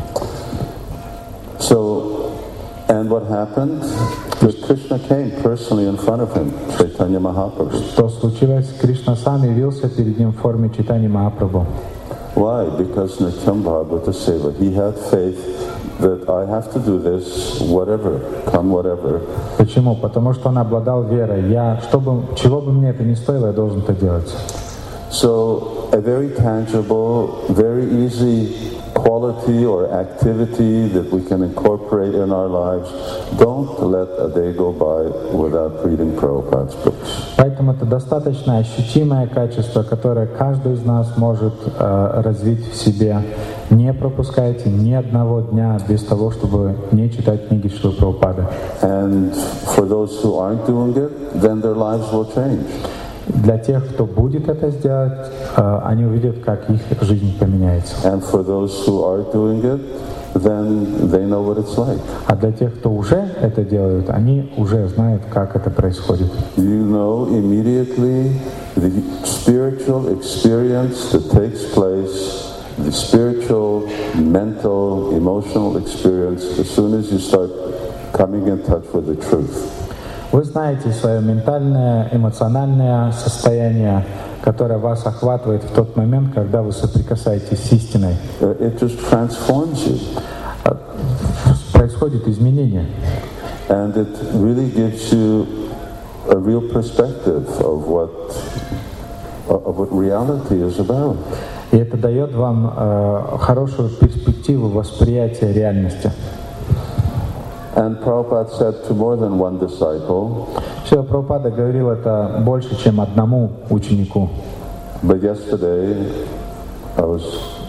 So, and what happened? Krishna came personally in front of him, Chaitanya Mahaprabhu. Что случилось? Кришна сам явился перед ним в форме Чайтаньи Махапрабху. Why? Because Nityam Bhagavata Seva. He had faith that I have to do this, whatever, come whatever. Почему? Потому что он обладал верой. Я, чтобы, чего бы мне это ни стоило, я должен это делать. So, a very tangible, very easy quality or activity that we can incorporate in our lives. Don't let a day go by without reading Prabhupada's books. Поэтому это достаточно ощутимое качество, которое каждый из нас может э, развить в себе. Не пропускайте ни одного дня без того, чтобы не читать книги Шрилы Прабхупады. And for those who aren't doing it, then their lives will change. Для тех, кто будет это сделать, э, они увидят, как их жизнь поменяется. And for those who are doing it, then they know what it's like. А для тех, кто уже это делают, они уже знают, как это происходит. You know immediately the spiritual experience that takes place, the spiritual, mental, emotional experience, as soon as you start coming in touch with the truth. Вы знаете свое ментальное, эмоциональное состояние, которое вас охватывает в тот момент, когда вы соприкасаетесь с истиной. It just transforms you. Происходит изменение. And it really gives you a real perspective of what, of what reality is about. И это дает вам э, хорошую перспективу восприятия реальности. And Prabhupada said to more than one disciple, Шрила Прабхупада говорил это больше, чем одному ученику. But yesterday, I was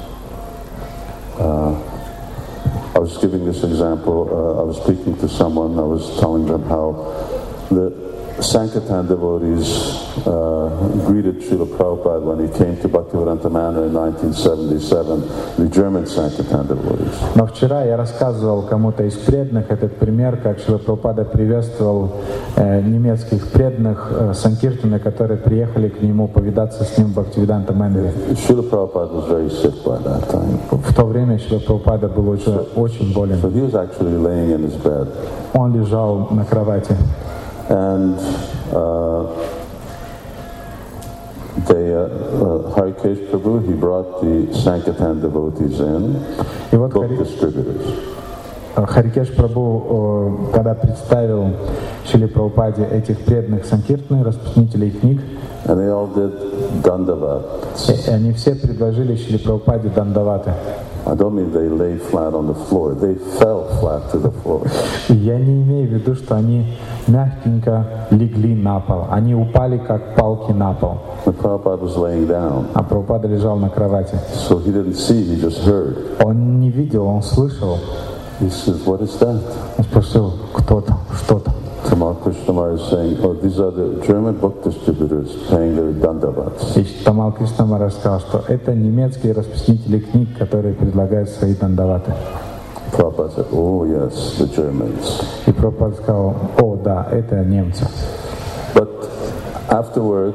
uh, I was giving this example. Uh, I was speaking to someone. I was telling them how the Sankirtan devotees uh, greeted Srila Prabhupada when he came to Bhaktivedanta Manor in nineteen seventy-seven, the German Sankirtan devotees. Но вчера я рассказывал кому-то из преданных этот пример, как Шрила Прабхупада приветствовал э, немецких преданных э, Санкиртаны, которые приехали к нему повидаться с ним в Бхактивиданта Манере. Srila Prabhupada was very sick by that time. В то время Шрила Прабхупада был очень, очень болен. So he was actually laying in his bed. Он лежал на кровати. And uh, they, uh, uh, Harikesh Prabhu, he brought the Sankirtan devotees in, И вот book Хари- distributors. Харикеш Прабху, э, когда представил Шриле Прабхупаде этих преданных Санкиртаны, распространителей книг, And they all did Dandavat. и они все предложили Шриле Прабхупаде дандаваты. I don't mean they lay flat on the floor. They fell flat to the floor. И я не имею в виду, что они мягкенько легли на пол. Они упали, как палки на пол. The Prabhupada was laying down, А Прабхупада лежал на кровати. so he didn't see, he just heard. Он не видел, он слышал. He says, what is that? Он спросил, кто там, что там. Tamal Krishnamar is saying, oh, these are the German book distributors paying their Dandavats. И Тамал Кришнамара сказал, что это немецкие распространители книг, которые предлагают свои дандаваты. Prabhupada said, oh yes, the Germans. И Прабхупада сказал, о да, это немцы. But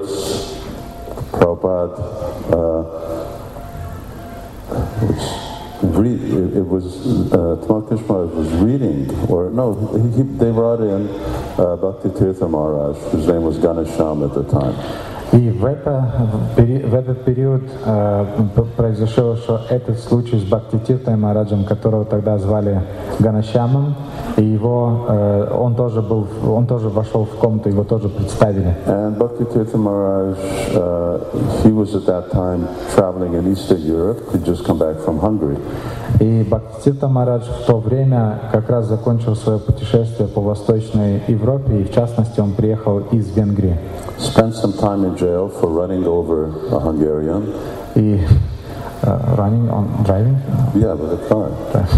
afterwards, Prabhupada, uh, which re- it, it was uh, Tamal Krishna Maharaj was reading, or no, he, he, they brought in uh, Bhakti Tirtha Maharaj, whose name was Ganesham at the time. И в, это, в этот период э, произошел что этот случай с Бхактитиртой Махараджем, которого тогда звали Ганашьямом, и его, э, он тоже был, он тоже вошел в комнату, его тоже представили. And Bhakti Tirtha Maharaj, uh, he was at that time traveling in Eastern Europe. He'd just come back from Hungary. И Бхактитирта Махарадж в то время как раз закончил свое путешествие по Восточной Европе, и в частности он приехал из Венгрии. Spent some time in jail for running over a Hungarian. И uh, running on driving? Yeah, with a car.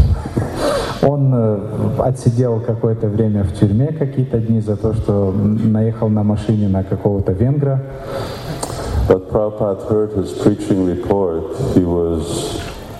Он uh, отсидел какое-то время в тюрьме, какие-то дни, за то, что наехал на машине на какого-то венгра. But Prabhupada heard his preaching report. He was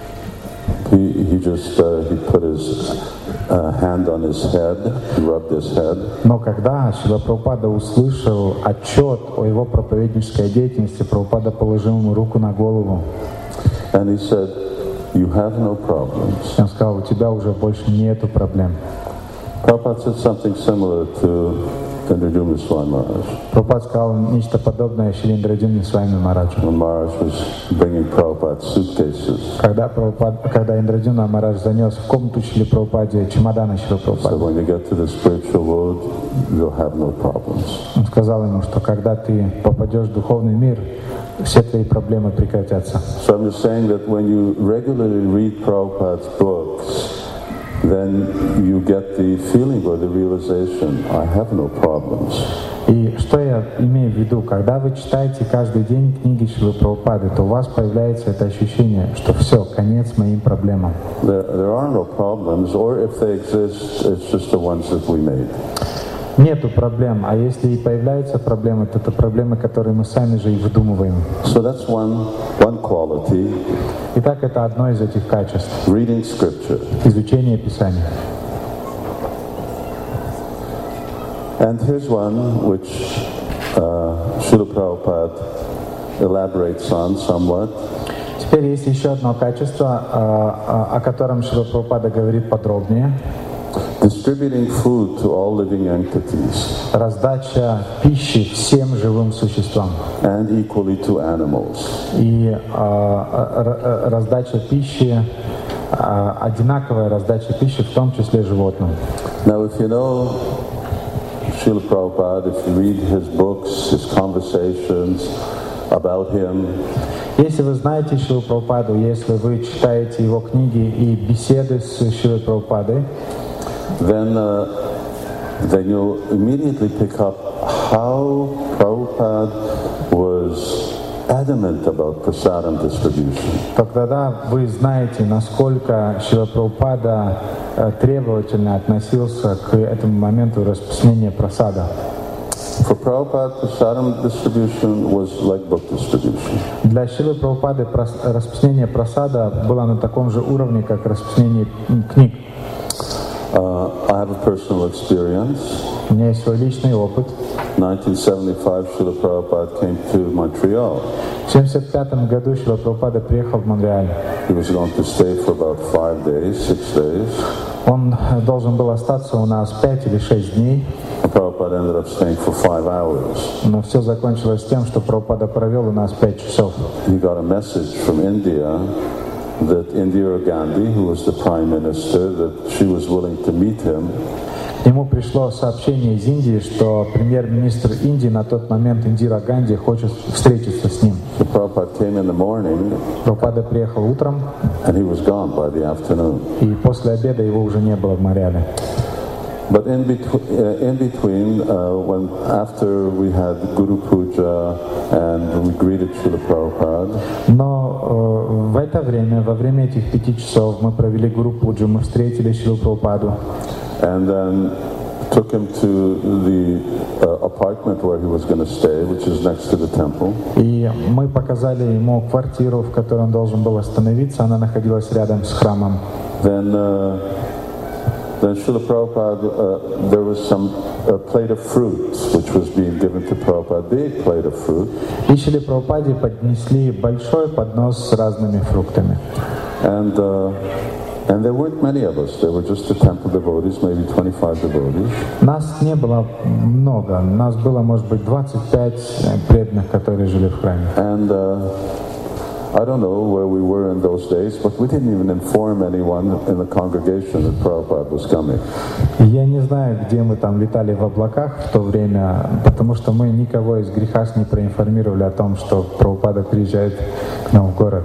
He, he just uh, he put his uh, hand on his head, he rubbed his head. Но когда Шрила Прабхупада услышал отчет о его проповеднической деятельности, Прабхупада положил ему руку на голову. And he said, "You have no problems." Он сказал: у тебя уже больше нету проблем. Prabhupada said something similar to Indradumna Swami Maharaj. Прабхупада сказал нечто подобное Шри Индрадюмне Свами Махараджу. When Maharaj was bringing Prabhupada's suitcases. Когда, когда Индрадюмна Махарадж занес в комнату Шриле Прабхупаде чемоданы Шрилы Прабхупады. So when you get to the spiritual world, you'll have no problems. Он сказал ему, что когда ты попадешь в духовный мир, все твои проблемы прекратятся. So I'm just saying that when you regularly read Prabhupada's books, then you get the feeling or the realization, I have no problems. И что я имею в виду, когда вы читаете каждый день книги Шрилы Прабхупады, то у вас появляется это ощущение, что все, конец моим проблемам. There, there are no problems, or if they exist, it's just the ones that we made. Нету проблем, а если и появляются проблемы, то это проблемы, которые мы сами же и выдумываем. So that's one, one quality. Итак, это одно из этих качеств. Reading scripture. Изучение Писания. And here's one which uh, Srila Prabhupada elaborates on somewhat. Теперь есть еще одно качество, о котором Шрила Прабхупада говорит подробнее. Distributing food to all living entities. Раздача пищи всем живым существам. And equally to animals. И э, раздача пищи, э, одинаковая раздача пищи, в том числе животным. Now, if you know Srila Prabhupada, if you read his books, his conversations about him, если вы знаете Шрилу Прабхупаду, если вы читаете его книги и беседы с Шрилой Прабхупадой, then uh, then you'll immediately pick up how Prabhupada was adamant about prasadam distribution. Тогда вы знаете, насколько Шрила Прабхупада требовательно относился к этому моменту распространения прасада. For Prabhupada, prasadam distribution was like book distribution. Для Шрилы Прабхупады распространение прасада было на таком же уровне, как распространение книг. Uh, I have a personal experience. У меня есть свой личный опыт. In nineteen seventy-five, Srila Prabhupada came to Montreal. В семьдесят пятом году Шрила Прабхупада приехал в Монреаль. He was going to stay for about five days, six days. Он должен был остаться у нас пять или шесть дней. Prabhupada ended up staying for five hours. Но все закончилось тем, что Прабхупада провел у нас пять часов. He got a message from India that Indira Gandhi, who was the prime minister, that she was willing to meet him. К нему пришло сообщение из Индии, что премьер-министр Индии на тот момент Индира Ганди хочет встретиться с ним. So Prabhupada came in the morning, Прабхупада приехал утром, and he was gone by the afternoon. и после обеда его уже не было в Монреале. But in between, uh, in between, uh, when after we had Guru Puja and we greeted Srila Prabhupada, Но э, в это время, во время этих пяти часов, мы провели Гуру Пуджу, мы встретили Шрилу Прабхупаду. and then took him to the uh, apartment where he was going to stay, which is next to the temple. И мы показали ему квартиру, в которой он должен был остановиться. Она находилась рядом с храмом. Then uh, then Srila Prabhupada, uh, there was some a plate of fruit which was being given to Prabhupada, big plate of fruit. И Шриле Прабхупаде поднесли большой поднос с разными фруктами. And uh, and there weren't many of us. There were just the temple devotees, maybe twenty-five devotees. Нас не было много. Нас было, может быть, двадцать пять преданных, которые жили в храме. And uh, I don't know where we were in those days, but we didn't even inform anyone in the congregation that Prabhupada was coming. Я не знаю, где мы там летали в облаках в то время, потому что мы никого из Грихас не проинформировали о том, что Прабхупада приезжает к нам в город.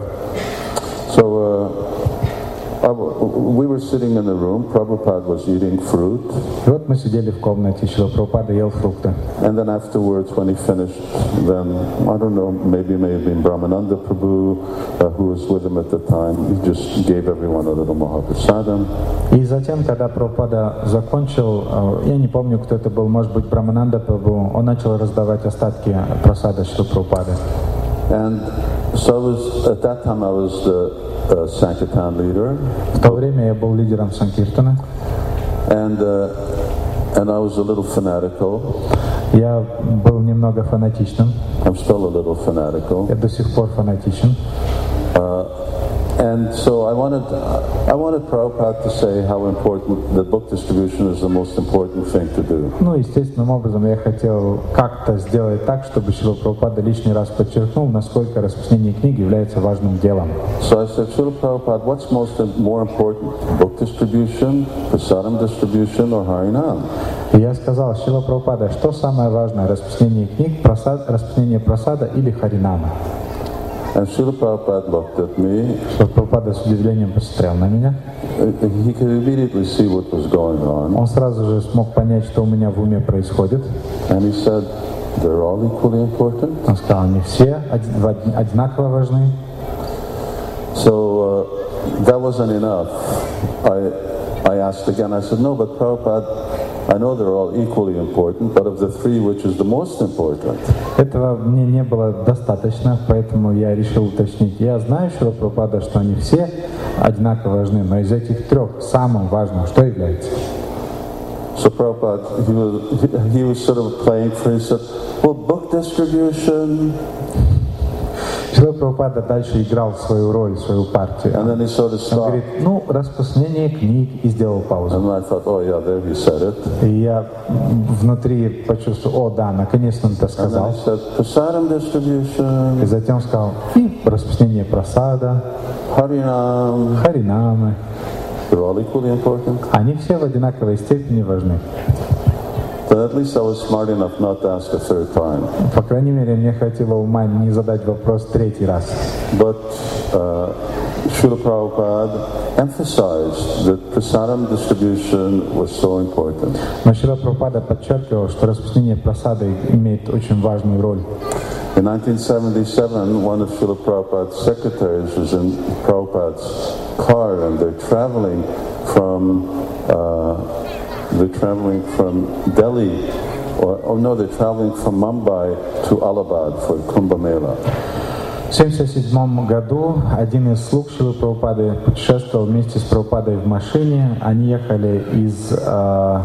So uh, we were sitting in the room. Prabhupada was eating fruit. И вот мы сидели в комнате, Шрила Прабхупада ел фрукты. And then afterwards, when he finished, then I don't know, maybe it may have been Brahmananda Prabhu, uh, who was with him at the time. He just gave everyone a little Mahaprasadam. И затем, когда Прабхупада закончил, я не помню, кто это был, может быть, Брамананда Прабху, он начал раздавать остатки прасада Шрила Прабхупады. And so I was, at that time I was the uh, Sankirtan leader. В то время я был лидером Санкиртана. And uh, and I was a little fanatical. Я был немного фанатичным. I'm still a little fanatical. Я до сих пор фанатичен. Uh, and so I wanted, I wanted Prabhupada to say how important the book distribution is the most important thing to do. Ну, естественным образом я хотел как-то сделать так, чтобы Шрила Прабхупада лишний раз подчеркнул, насколько распространение книг является важным делом. So I said, Srila Prabhupada, what's most more important, book distribution, prasadam distribution, or Harinam? И я сказал, Шрила Прабхупада, что самое важное, распространение книг, просад, распространение прасада или харинама? And Srila Prabhupada looked at me. Шрила Прабхупада с удивлением посмотрел на меня. He could immediately see what was going on. Он сразу же смог понять, что у меня в уме происходит. And he said, they're all equally important. Он сказал, они все одинаково важны. So uh, that wasn't enough. I I asked again. I said, no, but Prabhupada, I know they're all equally important, but of the three, which is the most important? Этого мне не было достаточно, поэтому я решил уточнить. Я знаю, Шрила Прабхупада, что они все одинаково важны, но из этих трех самым важным что является? So Prabhupada, he was, he was sort of playing for, he said, well, book distribution. Шрила Прабхупада дальше играл свою роль, свою партию. And then he sort of Он stopped. говорит, ну, распространение книг, и сделал паузу. And I thought, oh yeah, there he said it. И я внутри почувствовал, о да, наконец-то он это And then сказал. he said, prasadam distribution, И затем сказал, и распространение прасада, Harinam, харинамы. they're all equally important. Они все в одинаковой степени важны. But at least I was smart enough not to ask a third time. По крайней мере, мне хватило ума не задать вопрос третий раз. But uh, Srila Prabhupada emphasized that prasadam distribution was so important. Но Шрила Прабхупада подчеркивал, что распространение прасада имеет очень важную роль. In nineteen seventy-seven, one of Srila Prabhupada's secretaries was in Prabhupada's car, and they're traveling from uh, they're traveling from Delhi, or oh no, they're traveling from Mumbai to Allahabad for Kumbh Mela. В семьдесят седьмом году один из слуг Шрилы Прабхупады путешествовал вместе с Прабхупадой в машине. Они ехали из э,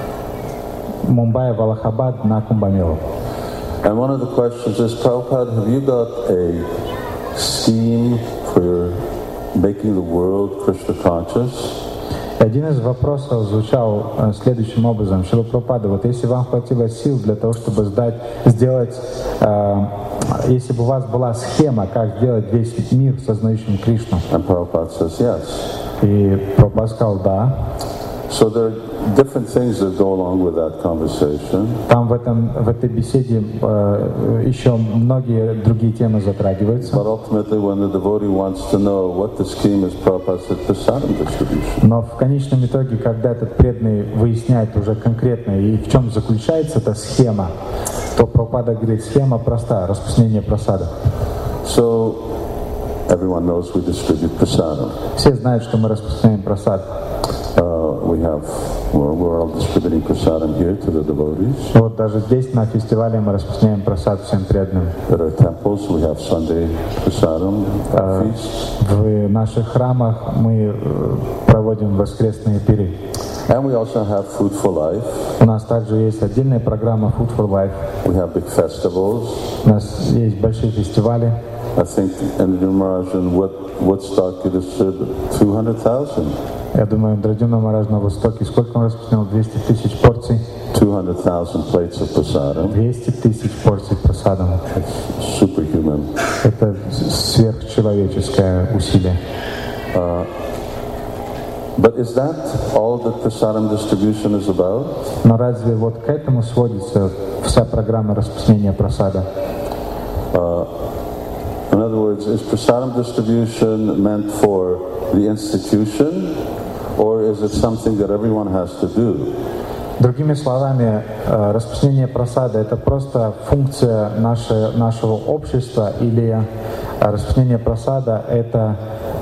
Мумбаи в Аллахабад на Кумбамелу. And one of the questions is, Prabhupada, have you got a scheme for making the world Krishna conscious? Один из вопросов звучал э, следующим образом. Шрила Прабхупада, вот если вам хватило сил для того, чтобы сдать, сделать, э, если бы у вас была схема, как сделать весь мир сознающим Кришну. And Prabhupada says yes. И Прабхупада сказал да. So there are different things that go along with that conversation. Там в, этом, в этой беседе э, еще многие другие темы затрагиваются. But ultimately, when the devotee wants to know what the scheme is, Prabhupada said prasadam distribution. Но в конечном итоге, когда этот преданный выясняет уже конкретно и в чем заключается эта схема, то Прабхупада говорит, схема проста, распространение прасада. So everyone knows we distribute prasadam. Все знают, что мы распространяем прасад. Uh, we have, well, we're all distributing prasadam here to the devotees. Вот даже здесь на фестивале мы распространяем просад всем преданным. At our temples, we have Sunday prasadam uh, feast. В наших храмах мы проводим воскресные пиры. And we also have Food for Life. У нас также есть отдельная программа Food for Life. We have big festivals. У нас есть большие фестивали. I think in Maharaj in Woodstock it is two hundred thousand. Я думаю, Драдюна Махарадж на Востоке сколько он распространял? двести тысяч порций. two hundred thousand plates of prasadam. двести тысяч порций прасадам. Superhuman. Это сверхчеловеческое усилие. Uh, But is that all that prasadam distribution is about? Но разве вот к этому сводится вся программа распространения прасада? Uh, in other words, is prasadam distribution meant for the institution, or is it something that everyone has to do? Другими словами, распространение прасада — это просто функция наше, нашего общества, или распространение прасада — это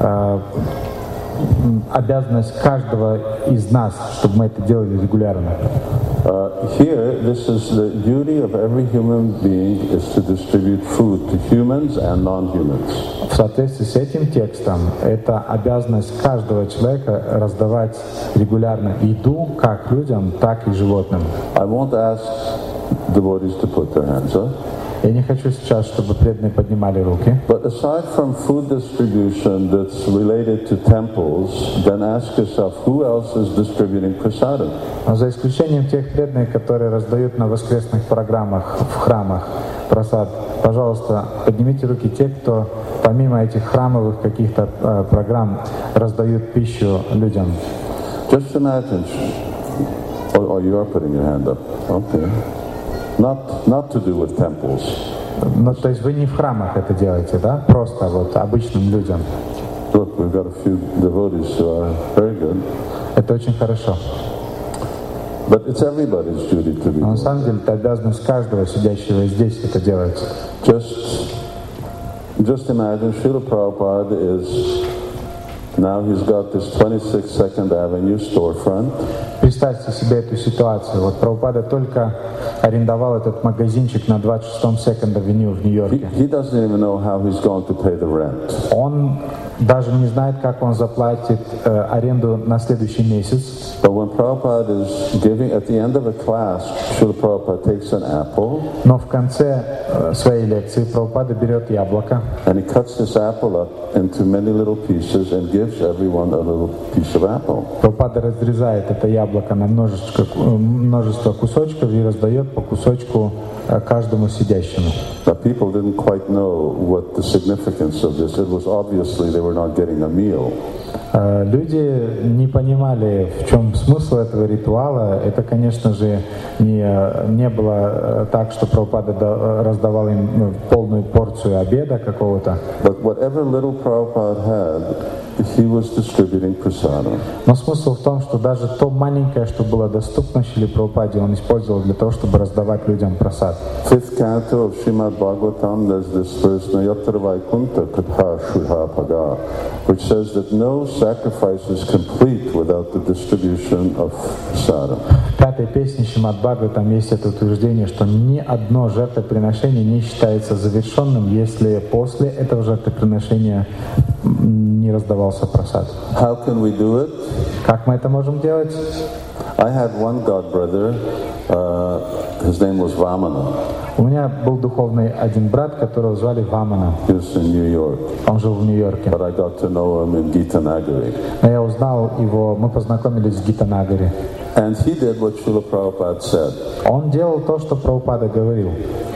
обязанность каждого из нас, чтобы мы это делали регулярно. Uh, here, this is the duty of every human being is to distribute food to humans and non-humans. В соответствии с этим текстом, это обязанность каждого человека раздавать регулярно еду как людям, так и животным. I won't ask devotees to put their hands up. Я не хочу сейчас, чтобы преданные поднимали руки. But aside from food distribution that's related to temples, then ask yourself, who else is distributing prasadam? Но за исключением тех преданных, которые раздают на воскресных программах в храмах прасад, пожалуйста, поднимите руки те, кто помимо этих храмовых каких-то э, программ раздают пищу людям. Just imagine. Oh, oh, you are putting your hand up. Okay. Not, not to do with temples. Ну, то есть вы не в храмах это делаете, да? Просто вот обычным людям. Look, we've got a few devotees who are very good. Это очень хорошо. But it's everybody's duty to be. Но на самом деле это обязанность каждого сидящего здесь это делать. Just, just imagine, Srila Prabhupada is now he's got this twenty-sixth Second Avenue storefront. Представьте себе эту ситуацию. Вот Прабхупада только арендовал этот магазинчик на двадцать шестом Second Avenue в Нью-Йорке. He, he doesn't even know how he's going to pay the rent. Он даже не знает, как он заплатит э, аренду на следующий месяц. But when Prabhupada is giving, at the end of a class, Srila Prabhupada takes an apple. Но в конце э, своей лекции Прабхупада берет яблоко. And he cuts this apple up into many little pieces and gives everyone a little piece of apple. Прабхупада разрезает это яблоко на множество, множество кусочков и раздает по кусочку каждому сидящему. But people didn't quite know what the significance of this. It was obviously they were not getting a meal. Люди не понимали, в чем смысл этого ритуала. Это, конечно же, не, не было так, что Прабхупада раздавал им полную порцию обеда какого-то. But whatever little Prabhupada had, he was distributing prasadam. Но смысл в том, что даже то маленькое, что было доступно Шриле Прабхупаде, он использовал для того, чтобы раздавать людям прасад. Fifth canto of Srimad Bhagavatam, there's this verse, Nayatra Vaikunta Katha Shudha Paga, which says that no sacrifice is complete without the distribution of prasadam. В пятой песне Шримад Бхагаватам есть это утверждение, что ни одно жертвоприношение не считается завершенным, если после этого жертвоприношения не раздавался прасад. How can we do it? Как мы это можем делать? I had one god brother, uh, his name was Vamana. У меня был духовный один брат, которого звали Вамана. He was in New York. Он жил в Нью-Йорке. But I got to know him in Gita Nagari. Но я узнал его, мы познакомились в Гитанагаре. And he did what Srila Prabhupada said. Он делал то, что Прабхупада говорил.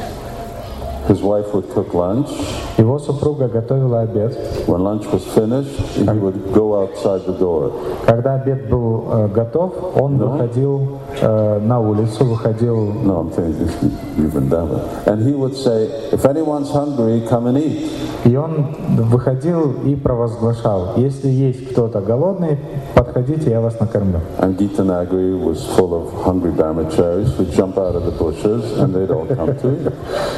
His wife would cook lunch. Его супруга готовила обед. When lunch was finished, he would go outside the door. Когда обед был э, готов, он no. выходил э, на улицу, выходил. No, I'm saying this even down. And he would say, "If anyone's hungry, come and eat." И он выходил и провозглашал: если есть кто-то голодный, подходите, я вас накормлю. And Gita Nagari was full of hungry brahmacharis who jump out of the bushes and they'd all come to eat.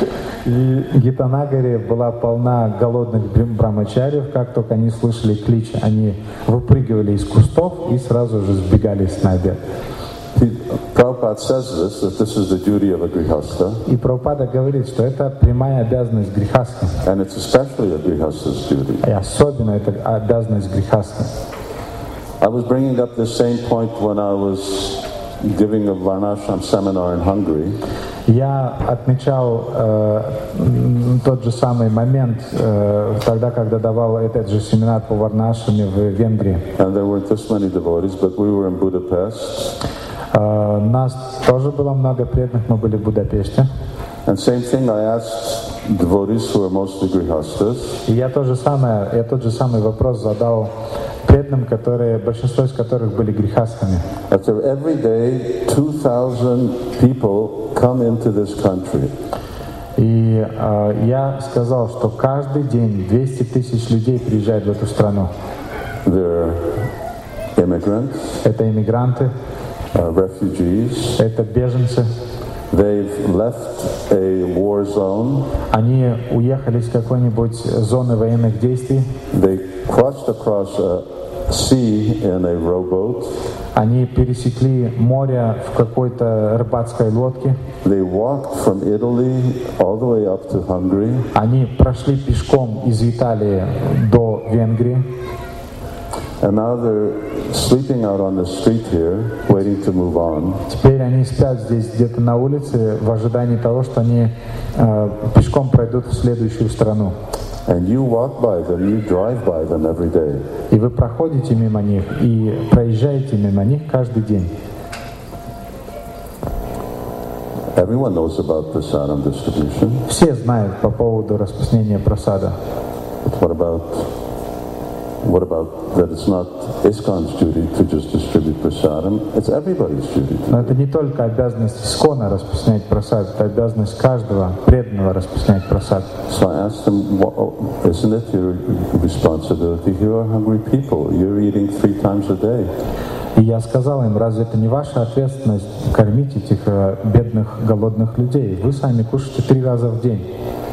И Гитанагари была полна голодных брамачарьев. Как только они слышали клич, они выпрыгивали из кустов и сразу же сбегали на обед. Prabhupada says this, that this is the duty of a grihastha. И Прабхупада говорит, что это прямая обязанность грихастха. And it's especially a grihastha's duty. И особенно это обязанность грихастха. I was bringing up this same point when I was giving a Varnashram seminar in Hungary. Я отмечал э, тот же самый момент э, тогда, когда давал этот же семинар по Варнашраме в Венгрии. And there weren't this many devotees, but we were in Budapest. Uh, нас тоже было много преданных, мы были в Будапеште. And same thing, I asked devotees who are mostly grihasthas. И я то же самое, я тот же самый вопрос задал преданным, которые, большинство из которых были грихастхами. After every day, two thousand people come into this country. И uh, я сказал, что каждый день двести тысяч людей приезжают в эту страну. They're immigrants. Это иммигранты. Uh, refugees. Это беженцы. They've left a war zone. Они уехали из какой-нибудь зоны военных действий. They crossed across a sea in a rowboat. Они пересекли море в какой-то рыбацкой лодке. They walked from Italy all the way up to Hungary. Они прошли пешком из Италии до Венгрии. And now they're sleeping out on the street here, waiting to move on. Теперь они спят здесь где-то на улице в ожидании того, что они э, пешком пройдут в следующую страну. And you walk by them, you drive by them every day. И вы проходите мимо них и проезжаете мимо них каждый день. Everyone knows about prasadam distribution. Все знают по поводу распространения прасада. But what about What about that it's not ISKCON's duty to just distribute prasadam? It's everybody's duty. Но это не только обязанность Искона распространять прасад, это обязанность каждого преданного распространять прасад. So I asked them, well, isn't it your responsibility? Here are hungry people. You're eating three times a day. И я сказал им, разве это не ваша ответственность кормить этих э, бедных, голодных людей? Вы сами кушаете три раза в день.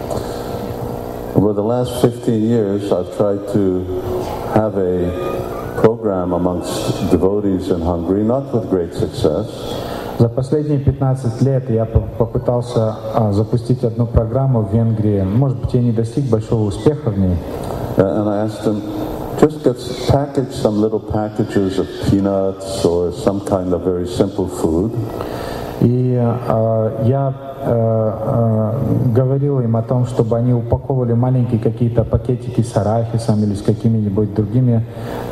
Over the last fifteen years, I've tried to have a program amongst devotees in Hungary, not with great success. За последние пятнадцать лет я попытался а, запустить одну программу в Венгрии. Может быть, я не достиг большого успеха в ней. And I asked them, just get package some little packages of peanuts or some kind of very simple food. И а, я а, а, говорил им о том, чтобы они упаковывали маленькие какие-то пакетики с арахисом или с какими-нибудь другими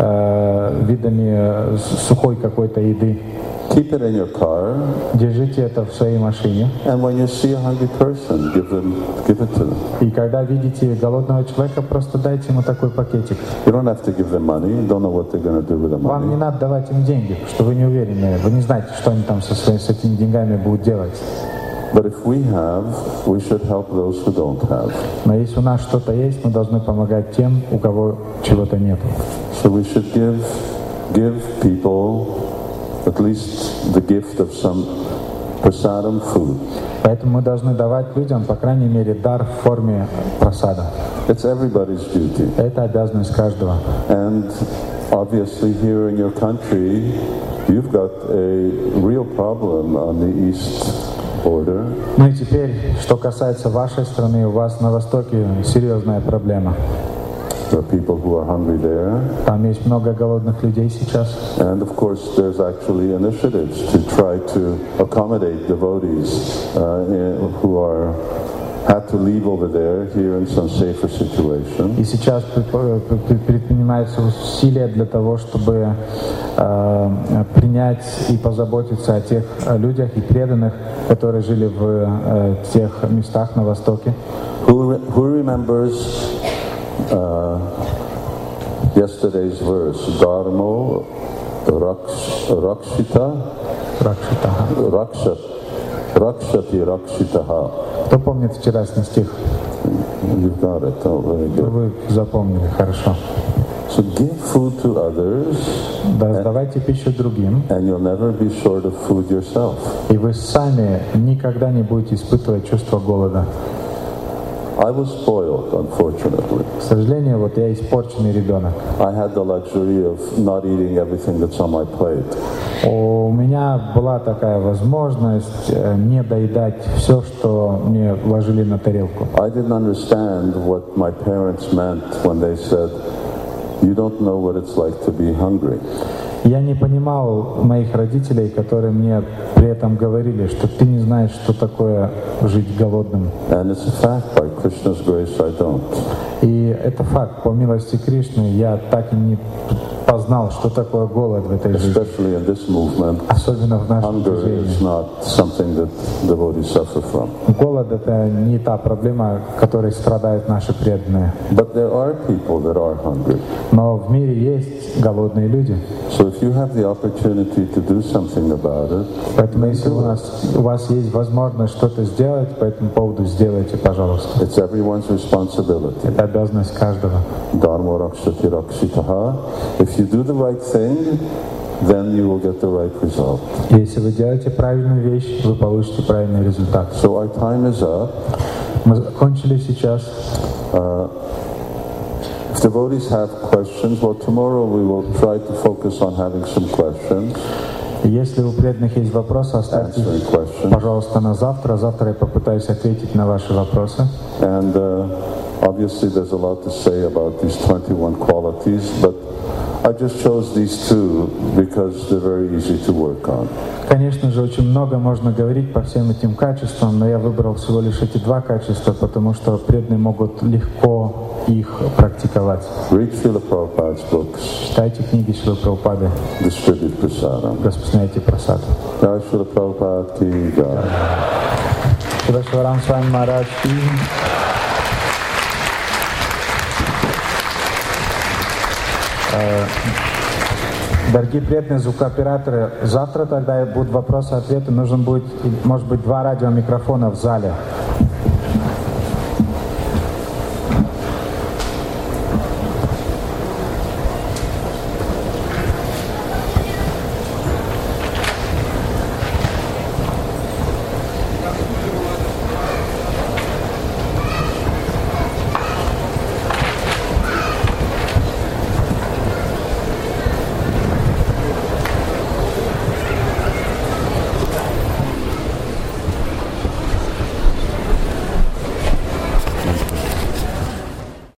а, видами сухой какой-то еды. Keep it in your car. Держите это в своей машине. And when you see a hungry person, give them, give it to them. И когда видите голодного человека, просто дайте ему такой пакетик. You don't have to give them money. You don't know what they're going to do with the money. Вам не надо давать им деньги, потому что вы не уверены, вы не знаете, что они там со своими, с этими деньгами будут делать. But if we have, we should help those who don't have. Но если у нас что-то есть, мы должны помогать тем, у кого чего-то нет. So we should give, give people at least the gift of some prasadam food. Поэтому мы должны давать людям, по крайней мере, дар в форме прасада. It's everybody's duty. Это обязанность каждого. And obviously here in your country, you've got a real problem on the east border. Ну и теперь, что касается вашей страны, у вас на востоке серьезная проблема. There are people who are hungry there. Там есть много голодных людей сейчас. And of course, there's actually initiatives to try to accommodate devotees uh, in, who are had to leave over there here in some safer situation. И сейчас предпринимаются усилия для того, чтобы э, принять и позаботиться о тех людях и преданных, которые жили в э, тех местах на востоке. Who, who remembers Uh, yesterday's verse, Dharmo Raksh, Rakshita Rakshitaha. Rakshat, Rakshati Rakshitaha. Кто помнит вчерашний стих? You've got it. Oh, very good. Вы запомнили, хорошо. So give food to others, Да, давайте пищу другим, and you'll never be short of food yourself. и вы сами никогда не будете испытывать чувство голода. I was spoiled, unfortunately. К сожалению, вот я испорченный ребенок. I had the luxury of not eating everything that's on my plate. У меня была такая возможность не доедать все, что мне вложили на тарелку. I didn't understand what my parents meant when they said, "You don't know what it's like to be hungry." Я не понимал моих родителей, которые мне при этом говорили, что ты не знаешь, что такое жить голодным. And it's a fact, by Krishna's grace, I don't. И это факт. По милости Кришны я так и не познал, что такое голод в этой жизни. Especially in this movement, Особенно в нашем hunger движении. is not something that devotees suffer from. Голод — это не та проблема, которой страдают наши преданные. But there are people that are hungry. Но в мире есть голодные люди. So if you have the opportunity to do something about it, Поэтому если у, нас, у вас есть возможность что-то сделать по этому поводу, сделайте, пожалуйста. it's everyone's responsibility. Это обязанность каждого. Dharma rakshati rakshitaha. If you do the right thing, then you will get the right result. Если вы делаете правильную вещь, вы получите правильный результат. So our time is up. Мы закончили сейчас. Uh, if devotees have questions, well, tomorrow we will try to focus on having some questions. Если у преданных есть вопросы, оставьте Answering их, questions. пожалуйста, на завтра. Завтра я попытаюсь ответить на ваши вопросы. And uh, obviously there's a lot to say about these twenty-one qualities, but I just chose these two because they're very easy to work on. Конечно же, очень много можно говорить по всем этим качествам, но я выбрал всего лишь эти два качества, потому что преданные могут легко их практиковать. Read Srila Prabhupada's books, Читайте книги Шрилы Прабхупады, distribute prasadam. распространяйте просад. Jai Srila Prabhupada ki jai. Шрила Шиварам с вами, Махарадж Ки. Дорогие преданные звукооператоры, завтра тогда будут вопросы-ответы. Нужен будет, может быть, два радиомикрофона в зале.